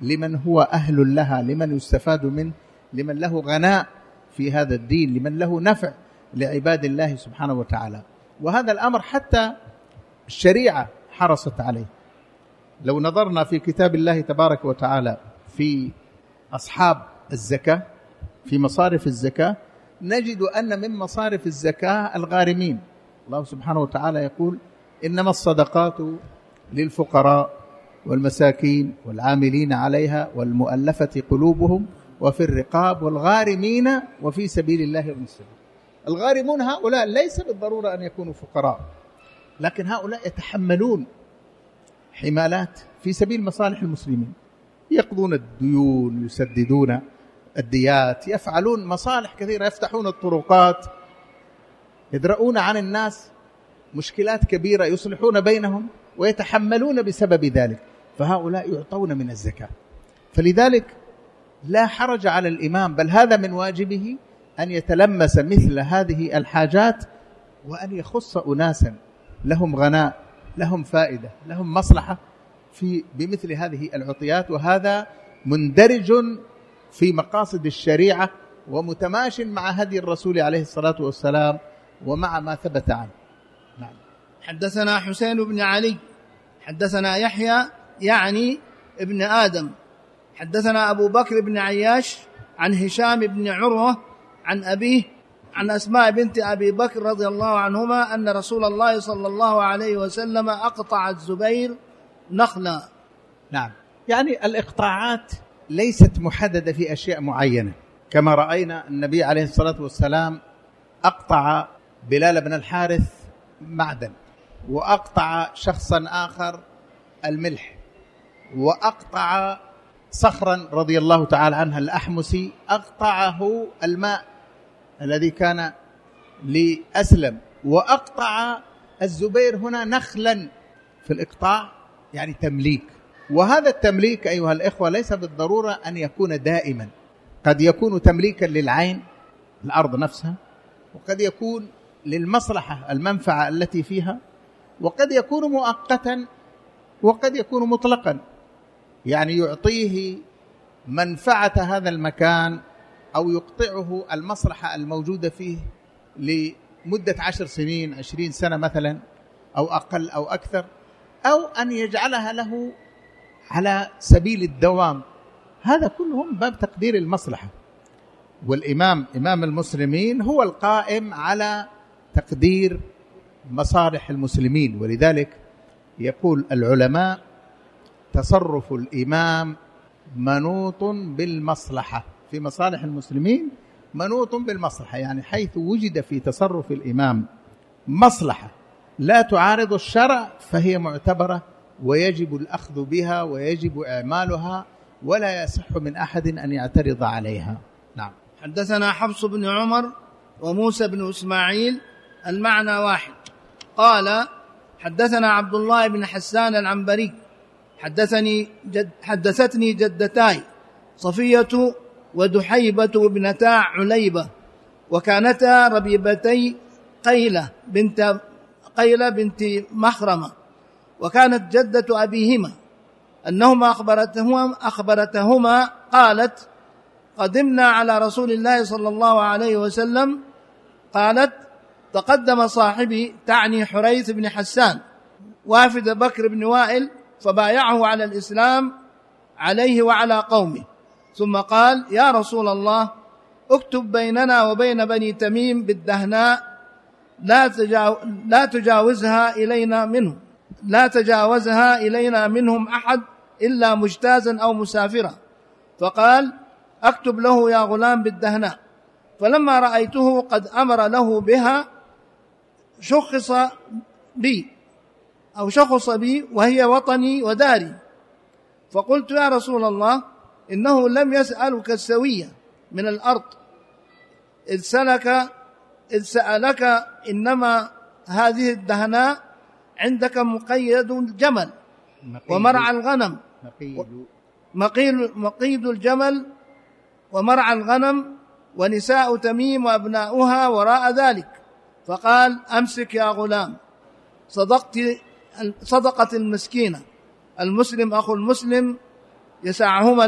S2: لمن هو أهل لها، لمن يستفاد منه، لمن له غناء في هذا الدين، لمن له نفع لعباد الله سبحانه وتعالى. وهذا الأمر حتى الشريعة حرصت عليه. لو نظرنا في كتاب الله تبارك وتعالى في أصحاب الزكاة، في مصارف الزكاة، نجد أن من مصارف الزكاة الغارمين. الله سبحانه وتعالى يقول: إنما الصدقات للفقراء والمساكين والعاملين عليها والمؤلفة قلوبهم وفي الرقاب والغارمين وفي سبيل الله وابن السبيل. الغارمون هؤلاء ليس بالضرورة أن يكونوا فقراء، لكن هؤلاء يتحملون حمالات في سبيل مصالح المسلمين، يقضون الديون، يسددون الديات، يفعلون مصالح كثيرة، يفتحون الطرقات، يدرؤون عن الناس مشكلات كبيرة، يصلحون بينهم ويتحملون بسبب ذلك، فهؤلاء يعطون من الزكاة. فلذلك لا حرج على الإمام، بل هذا من واجبه أن يتلمس مثل هذه الحاجات، وأن يخص أناسا لهم غناء، لهم فائدة، لهم مصلحة بمثل هذه العطيات. وهذا مندرج في مقاصد الشريعة ومتماش مع هدي الرسول عليه الصلاة والسلام ومع ما ثبت عنه.
S1: نعم. حدثنا حسين بن علي حدثنا يحيى يعني ابن آدم حدثنا أبو بكر بن عياش عن هشام بن عروة عن أبيه عن أسماء بنت أبي بكر رضي الله عنهما أن رسول الله صلى الله عليه وسلم أقطع الزبير نخلا.
S2: نعم، يعني الإقطاعات ليست محددة في أشياء معينة، كما رأينا النبي عليه الصلاة والسلام أقطع بلال بن الحارث معدن، وأقطع شخصا آخر الملح، وأقطع صخرا رضي الله تعالى عنها الأحمسي أقطعه الماء الذي كان لأسلم، وأقطع الزبير هنا نخلا. في الإقطاع يعني تمليك، وهذا التمليك أيها الإخوة ليس بالضرورة أن يكون دائما، قد يكون تمليكا للعين الأرض نفسها، وقد يكون للمصلحة المنفعة التي فيها، وقد يكون مؤقتا، وقد يكون مطلقا، يعني يعطيه منفعة هذا المكان أو يقطعه المصلحة الموجودة فيه لمدة 10 سنين 20 سنة مثلا أو أقل أو أكثر، أو أن يجعلها له على سبيل الدوام. هذا كلهم باب تقدير المصلحة، والإمام إمام المسلمين هو القائم على تقدير مصالح المسلمين. ولذلك يقول العلماء: تصرف الإمام منوط بالمصلحة، في مصالح المسلمين منوط بالمصلحة، يعني حيث وجد في تصرف الإمام مصلحة لا تعارض الشرع فهي معتبرة ويجب الأخذ بها ويجب إعمالها، ولا يصح من أحد أن يعترض عليها. نعم.
S1: حدثنا حفص بن عمر وموسى بن إسماعيل المعنى واحد. قال: حدثنا عبد الله بن حسان العنبري حدثتني جدتاي صفية ودحيبة ابنتا عليبة، وكانتا ربيبتي قيلة بنت مخرمة، وكانت جدة أبيهما، أنهما أخبرتهما قالت: قدمنا على رسول الله صلى الله عليه وسلم. قالت: تقدم صاحبي، تعني حريث بن حسان، وافد بكر بن وائل، فبايعه على الإسلام عليه وعلى قومه، ثم قال: يا رسول الله، اكتب بيننا وبين بني تميم بالدهناء لا تجاوزها إلينا منهم أحد إلا مجتازا أو مسافرا. فقال: اكتب له يا غلام بالدهناء. فلما رأيته قد أمر له بها شخص بي وهي وطني وداري، فقلت: يا رسول الله، إنه لم يسألك السوية من الأرض إذ سألك، إنما هذه الدهناء عندك مقيد الجمل ومرعى الغنم، مقيد الجمل ومرعى الغنم، ونساء تميم وأبناؤها وراء ذلك. فقال: أمسك يا غلام، صدقت المسكينة، المسلم أخو المسلم يسعهما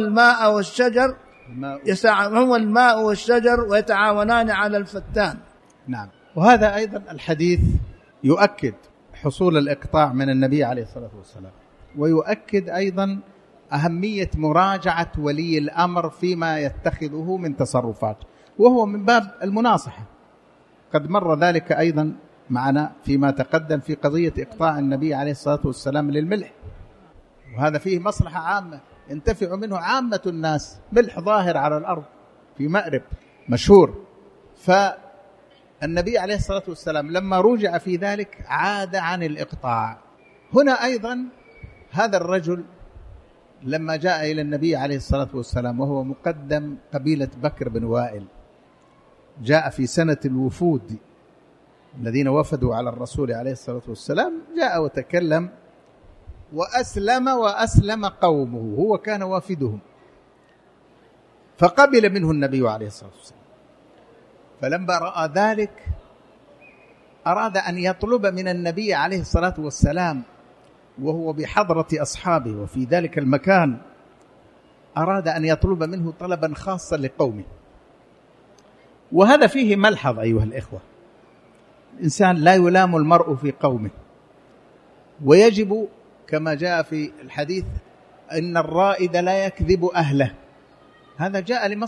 S1: الماء والشجر ويتعاونان على الفتان.
S2: نعم. وهذا أيضا الحديث يؤكد حصول الإقطاع من النبي عليه الصلاة والسلام، ويؤكد أيضا أهمية مراجعة ولي الأمر فيما يتخذه من تصرفات، وهو من باب المناصحة. قد مر ذلك أيضا معنا فيما تقدم في قضية إقطاع النبي عليه الصلاة والسلام للملح، وهذا فيه مصلحة عامة ينتفع منه عامة الناس. ملح ظاهر على الأرض في مأرب مشهور، فالنبي عليه الصلاة والسلام لما رجع في ذلك عاد عن الإقطاع. هنا أيضا هذا الرجل لما جاء إلى النبي عليه الصلاة والسلام وهو مقدم قبيلة بكر بن وائل، جاء في سنة الوفود الذين وفدوا على الرسول عليه الصلاة والسلام، جاء وتكلم وأسلم قومه، هو كان وافدهم، فقبل منه النبي عليه الصلاة والسلام. فلما رأى ذلك أراد أن يطلب من النبي عليه الصلاة والسلام وهو بحضرة أصحابه وفي ذلك المكان، أراد أن يطلب منه طلبا خاصا لقومه. وهذا فيه ملحظ أيها الإخوة، الإنسان لا يلام المرء في قومه، ويجب كما جاء في الحديث إن الرائد لا يكذب أهله. هذا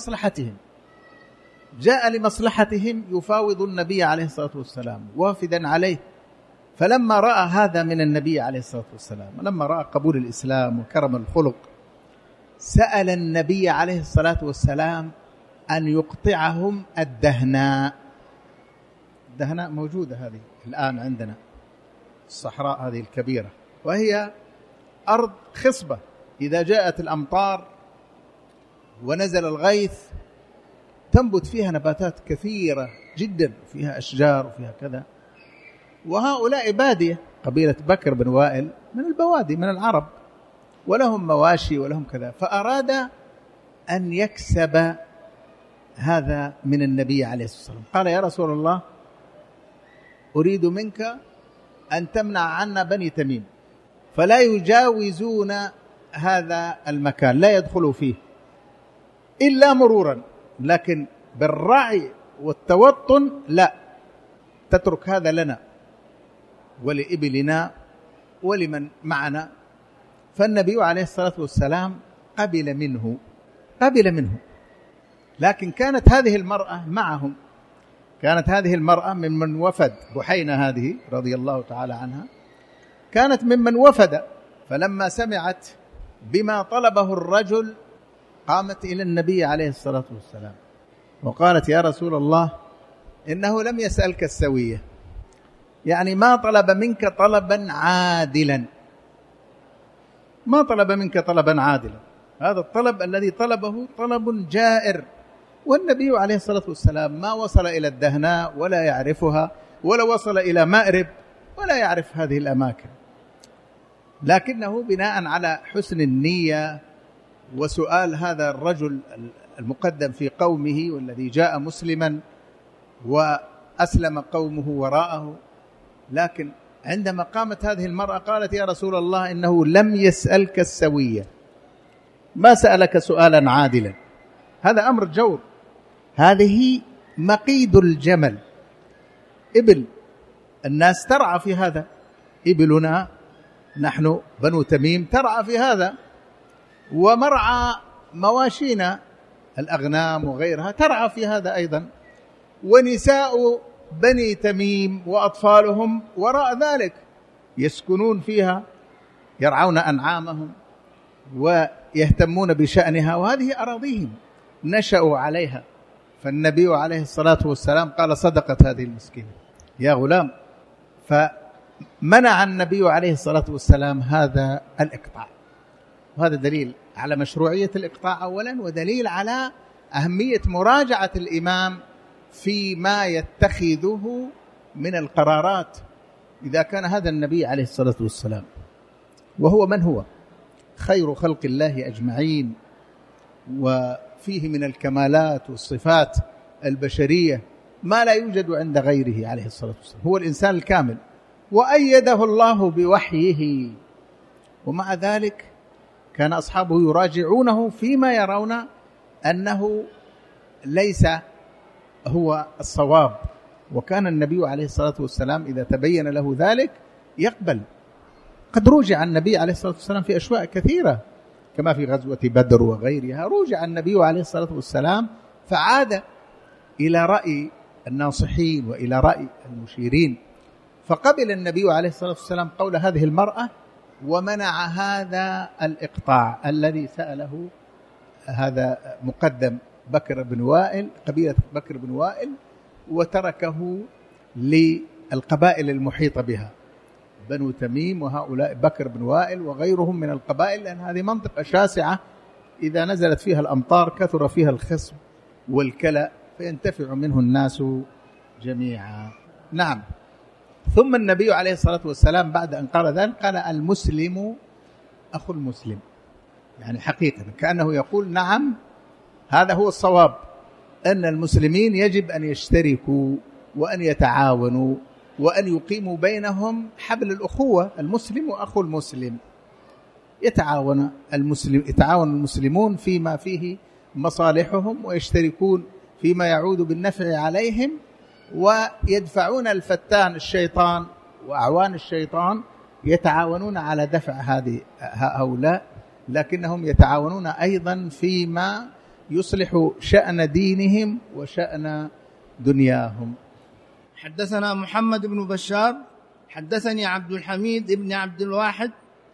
S2: جاء لمصلحتهم يفاوض النبي عليه الصلاة والسلام وافدا عليه. فلما رأى هذا من النبي عليه الصلاة والسلام، لما رأى قبول الإسلام وكرم الخلق، سأل النبي عليه الصلاة والسلام أن يقطعهم الدهناء. الدهناء موجودة هذه الآن عندنا الصحراء هذه الكبيرة، وهي أرض خصبة، إذا جاءت الأمطار ونزل الغيث تنبت فيها نباتات كثيرة جدا، فيها أشجار وفيها كذا. وهؤلاء بادية، قبيلة بكر بن وائل من البوادي من العرب، ولهم مواشي ولهم كذا. فأراد أن يكسب هذا من النبي عليه الصلاة والسلام، قال يا رسول الله أريد منك أن تمنع عنا بني تميم، فلا يجاوزون هذا المكان، لا يدخلوا فيه إلا مرورا، لكن بالرعي والتوطن لا، تترك هذا لنا ولإبلنا ولمن معنا. فالنبي عليه الصلاة والسلام قبل منه. لكن كانت هذه المرأة معهم، كانت هذه المرأة ممن وفد بحينة هذه رضي الله تعالى عنها، كانت ممن وفد. فلما سمعت بما طلبه الرجل قامت إلى النبي عليه الصلاة والسلام وقالت يا رسول الله إنه لم يسألك السوية، يعني ما طلب منك طلبا عادلا، ما طلب منك طلبا عادلا، هذا الطلب الذي طلبه طلب جائر. والنبي عليه الصلاة والسلام ما وصل إلى الدهناء ولا يعرفها، ولا وصل إلى مأرب ولا يعرف هذه الأماكن، لكنه بناء على حسن النية وسؤال هذا الرجل المقدم في قومه والذي جاء مسلما وأسلم قومه وراءه. لكن عندما قامت هذه المرأة قالت يا رسول الله إنه لم يسألك السوية، ما سألك سؤالا عادلا، هذا أمر جور. هذه مقيد الجمل، إبل الناس ترعى في هذا، إبلنا نحن بنو تميم ترعى في هذا، ومرعى مواشينا الأغنام وغيرها ترعى في هذا أيضا، ونساء بني تميم وأطفالهم وراء ذلك يسكنون فيها، يرعون أنعامهم ويهتمون بشأنها، وهذه أراضيهم نشأوا عليها. فالنبي عليه الصلاة والسلام قال صدقت هذه المسكينة يا غلام. فمنع النبي عليه الصلاة والسلام هذا الإقطاع، وهذا دليل على مشروعية الإقطاع أولا، ودليل على أهمية مراجعة الإمام فيما يتخذه من القرارات، إذا كان هذا النبي عليه الصلاة والسلام وهو من هو خير خلق الله أجمعين، وفيه من الكمالات والصفات البشرية ما لا يوجد عند غيره عليه الصلاة والسلام، هو الإنسان الكامل، وأيده الله بوحيه، ومع ذلك كان أصحابه يراجعونه فيما يرون أنه ليس هو الصواب، وكان النبي عليه الصلاة والسلام إذا تبين له ذلك يقبل. قد رجع النبي عليه الصلاة والسلام في أشواء كثيرة كما في غزوة بدر وغيرها، رجع النبي عليه الصلاة والسلام فعاد إلى رأي الناصحين وإلى رأي المشيرين، فقبل النبي عليه الصلاة والسلام قول هذه المرأة ومنع هذا الإقطاع الذي سأله هذا مقدم بكر بن وائل، قبيلة بكر بن وائل، وتركه للقبائل المحيطة بها، بنو تميم وهؤلاء بكر بن وائل وغيرهم من القبائل، لأن هذه منطقة شاسعة إذا نزلت فيها الأمطار كثر فيها الخصب والكلأ فينتفع منه الناس جميعا. نعم. ثم النبي عليه الصلاة والسلام بعد أن قال ذلك قال المسلم أخو المسلم، يعني حقيقة كأنه يقول نعم هذا هو الصواب، أن المسلمين يجب أن يشتركوا وأن يتعاونوا وأن يقيموا بينهم حبل الأخوة، المسلم وأخو المسلم، يتعاون المسلمون فيما فيه مصالحهم ويشتركون فيما يعود بالنفع عليهم، ويدفعون الفتان الشيطان وأعوان الشيطان يتعاونون على دفع هؤلاء، لكنهم يتعاونون أيضا فيما يصلح شأن دينهم وشأن دنياهم.
S1: حدثنا محمد بن بشار حدثني عبد الحميد بن عبد الواحد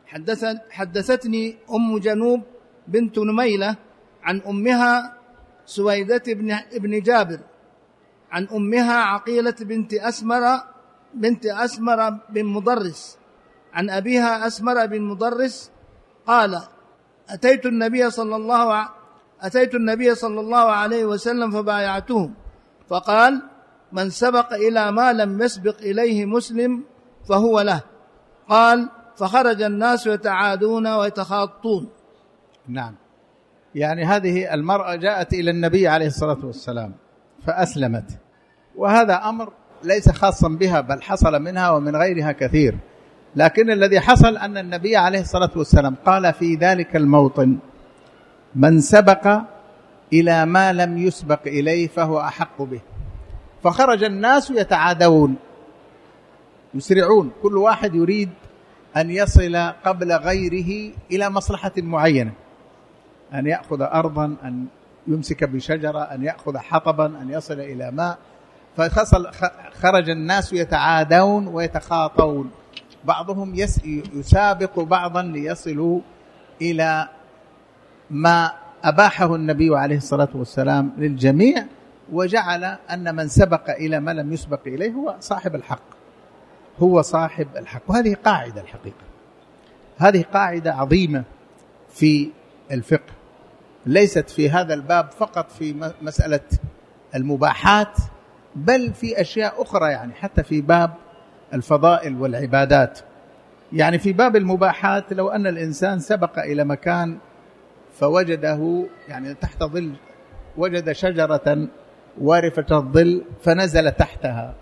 S1: حدثتني أم جنوب بنت نميلة عن أمها سويدة بن جابر عن أمها عقيلة بنت أسمر بن مضرس عن أبيها أسمر بن مضرس قال أتيت النبي صلى الله عليه وسلم فبايعته، فقال من سبق إلى ما لم يسبق إليه مسلم فهو له. قال فخرج الناس يتعادون ويتخاطون.
S2: نعم، يعني هذه المرأة جاءت إلى النبي عليه الصلاة والسلام فأسلمت، وهذا أمر ليس خاصا بها بل حصل منها ومن غيرها كثير، لكن الذي حصل أن النبي عليه الصلاة والسلام قال في ذلك الموطن من سبق إلى ما لم يسبق إليه فهو أحق به، فخرج الناس يتعادون يسرعون، كل واحد يريد أن يصل قبل غيره إلى مصلحة معينة، أن يأخذ أرضا، أن يمسك بشجرة، أن يأخذ حطبا، أن يصل إلى ماء، فخرج الناس يتعادون ويتخاطون، بعضهم يسابق بعضا ليصلوا إلى ما أباحه النبي عليه الصلاة والسلام للجميع، وجعل أن من سبق إلى ما لم يسبق إليه هو صاحب الحق، هو صاحب الحق. وهذه قاعدة الحقيقة، هذه قاعدة عظيمة في الفقه، ليست في هذا الباب فقط في مسألة المباحات، بل في أشياء أخرى، يعني حتى في باب الفضائل والعبادات. يعني في باب المباحات لو أن الإنسان سبق إلى مكان فوجده يعني تحت ظل، وجد شجرة وارفة الظل فنزل تحتها،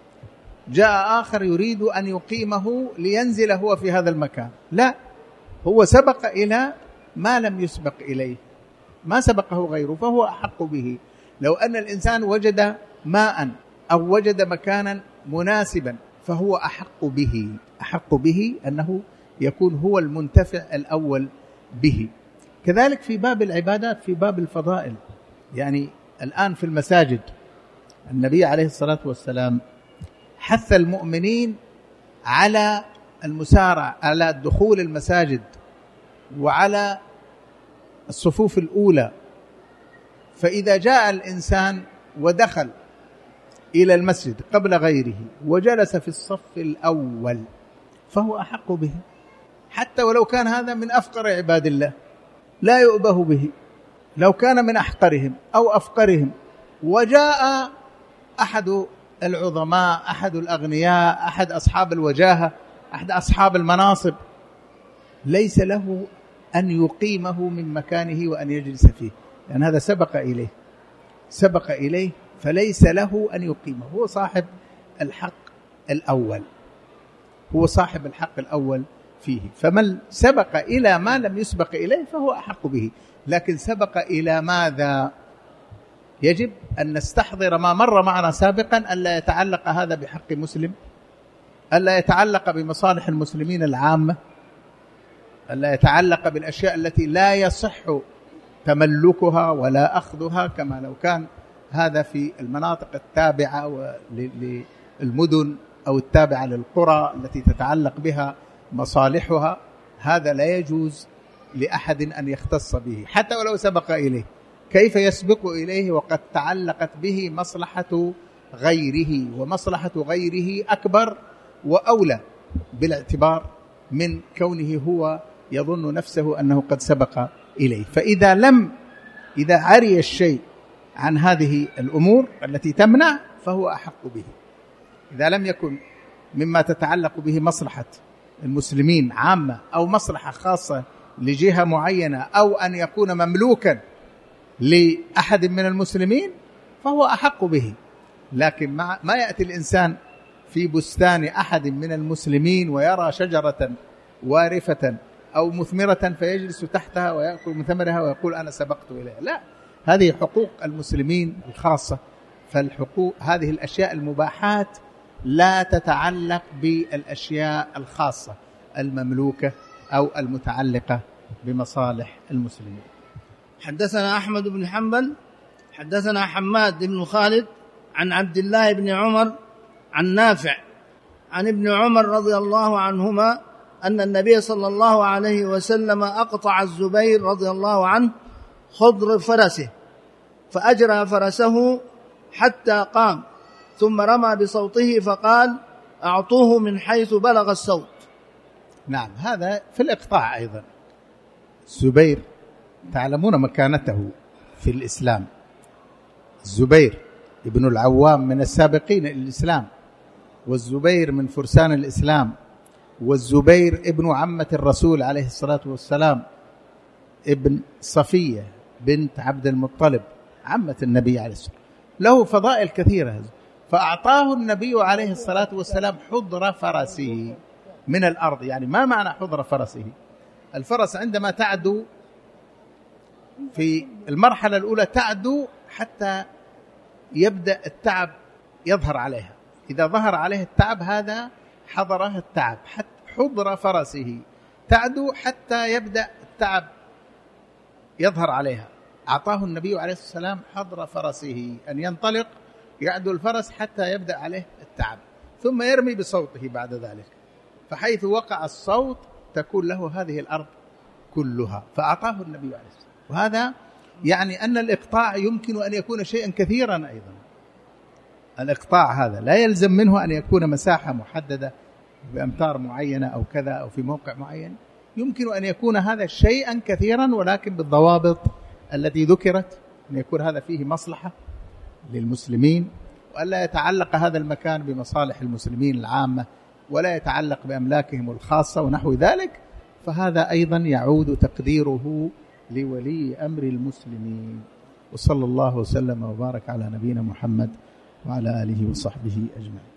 S2: جاء آخر يريد أن يقيمه لينزل هو في هذا المكان، لا، هو سبق إلى ما لم يسبق إليه، ما سبقه غيره فهو أحق به. لو أن الإنسان وجد ماء أو وجد مكانا مناسبا فهو أحق به، أحق به أنه يكون هو المنتفع الأول به. كذلك في باب العبادات، في باب الفضائل، يعني الآن في المساجد النبي عليه الصلاة والسلام حث المؤمنين على المسارع، على دخول المساجد وعلى الصفوف الأولى، فإذا جاء الإنسان ودخل إلى المسجد قبل غيره وجلس في الصف الأول فهو أحق به، حتى ولو كان هذا من أفقر عباد الله لا يؤبه به، لو كان من أحقرهم أو أفقرهم، وجاء أحد العظماء، أحد الأغنياء، أحد أصحاب الوجاهة، أحد أصحاب المناصب، ليس له أن يقيمه من مكانه وأن يجلس فيه، لأن هذا سبق إليه فليس له أن يقيمه، هو صاحب الحق الأول، هو صاحب الحق الأول فيه. فمن سبق إلى ما لم يسبق إليه فهو أحق به. لكن سبق إلى ماذا؟ يجب أن نستحضر ما مر معنا سابقا، ألا يتعلق هذا بحق مسلم، ألا يتعلق بمصالح المسلمين العامة، ألا يتعلق بالأشياء التي لا يصح تملكها ولا أخذها، كما لو كان هذا في المناطق التابعة للمدن أو التابعة للقرى التي تتعلق بها مصالحها. هذا لا يجوز لأحد أن يختص به حتى ولو سبق إليه. كيف يسبق إليه وقد تعلقت به مصلحة غيره، ومصلحة غيره أكبر وأولى بالاعتبار من كونه هو يظن نفسه أنه قد سبق إليه. إذا عري الشيء عن هذه الأمور التي تمنع فهو أحق به. إذا لم يكن مما تتعلق به مصلحة المسلمين عامة أو مصلحة خاصة لجهة معينة أو أن يكون مملوكا لأحد من المسلمين فهو أحق به. لكن ما يأتي الإنسان في بستان أحد من المسلمين ويرى شجرة وارفة أو مثمرة فيجلس تحتها ويأكل من ثمرها ويقول أنا سبقت إليها. لا، هذه حقوق المسلمين الخاصة. فالحقوق هذه الأشياء المباحات لا تتعلق بالأشياء الخاصة المملوكة أو المتعلقة بمصالح المسلمين.
S1: حدثنا أحمد بن حنبل حدثنا حماد بن خالد عن عبد الله بن عمر عن نافع عن ابن عمر رضي الله عنهما أن النبي صلى الله عليه وسلم أقطع الزبير رضي الله عنه خضر فرسه فأجرى فرسه حتى قام، ثم رمى بصوته فقال أعطوه من حيث بلغ الصوت.
S2: نعم، هذا في الإقطاع أيضا. الزبير تعلمون مكانته في الإسلام. الزبير ابن العوام من السابقين إلى الإسلام، والزبير من فرسان الإسلام، والزبير ابن عمة الرسول عليه الصلاة والسلام، ابن صفية بنت عبد المطلب عمة النبي عليه الصلاة والسلام، له فضائل كثيرة. فأعطاه النبي عليه الصلاة والسلام حضر فرسه من الأرض. يعني ما معنى حضر فرسه؟ الفرس عندما تعدو في المرحلة الأولى تعدو حتى يبدأ التعب يظهر عليها. إذا ظهر عليه التعب هذا حضره التعب. حضر فرسه تعدو حتى يبدأ التعب يظهر عليها. أعطاه النبي عليه الصلاة والسلام حضر فرسه، أن ينطلق يعدو الفرس حتى يبدأ عليه التعب، ثم يرمي بصوته بعد ذلك، فحيث وقع الصوت تكون له هذه الأرض كلها. فأعطاه النبي عليه الصلاة والسلام. وهذا يعني أن الإقطاع يمكن أن يكون شيئا كثيرا أيضا. الإقطاع هذا لا يلزم منه أن يكون مساحة محددة بأمتار معينة أو كذا أو في موقع معين. يمكن أن يكون هذا شيئا كثيرا ولكن بالضوابط التي ذكرت، أن يكون هذا فيه مصلحة للمسلمين، وألا يتعلق هذا المكان بمصالح المسلمين العامة ولا يتعلق بأملاكهم الخاصة ونحو ذلك. فهذا أيضا يعود تقديره لولي أمر المسلمين. وصلى الله وسلم وبارك على نبينا محمد وعلى آله وصحبه أجمعين.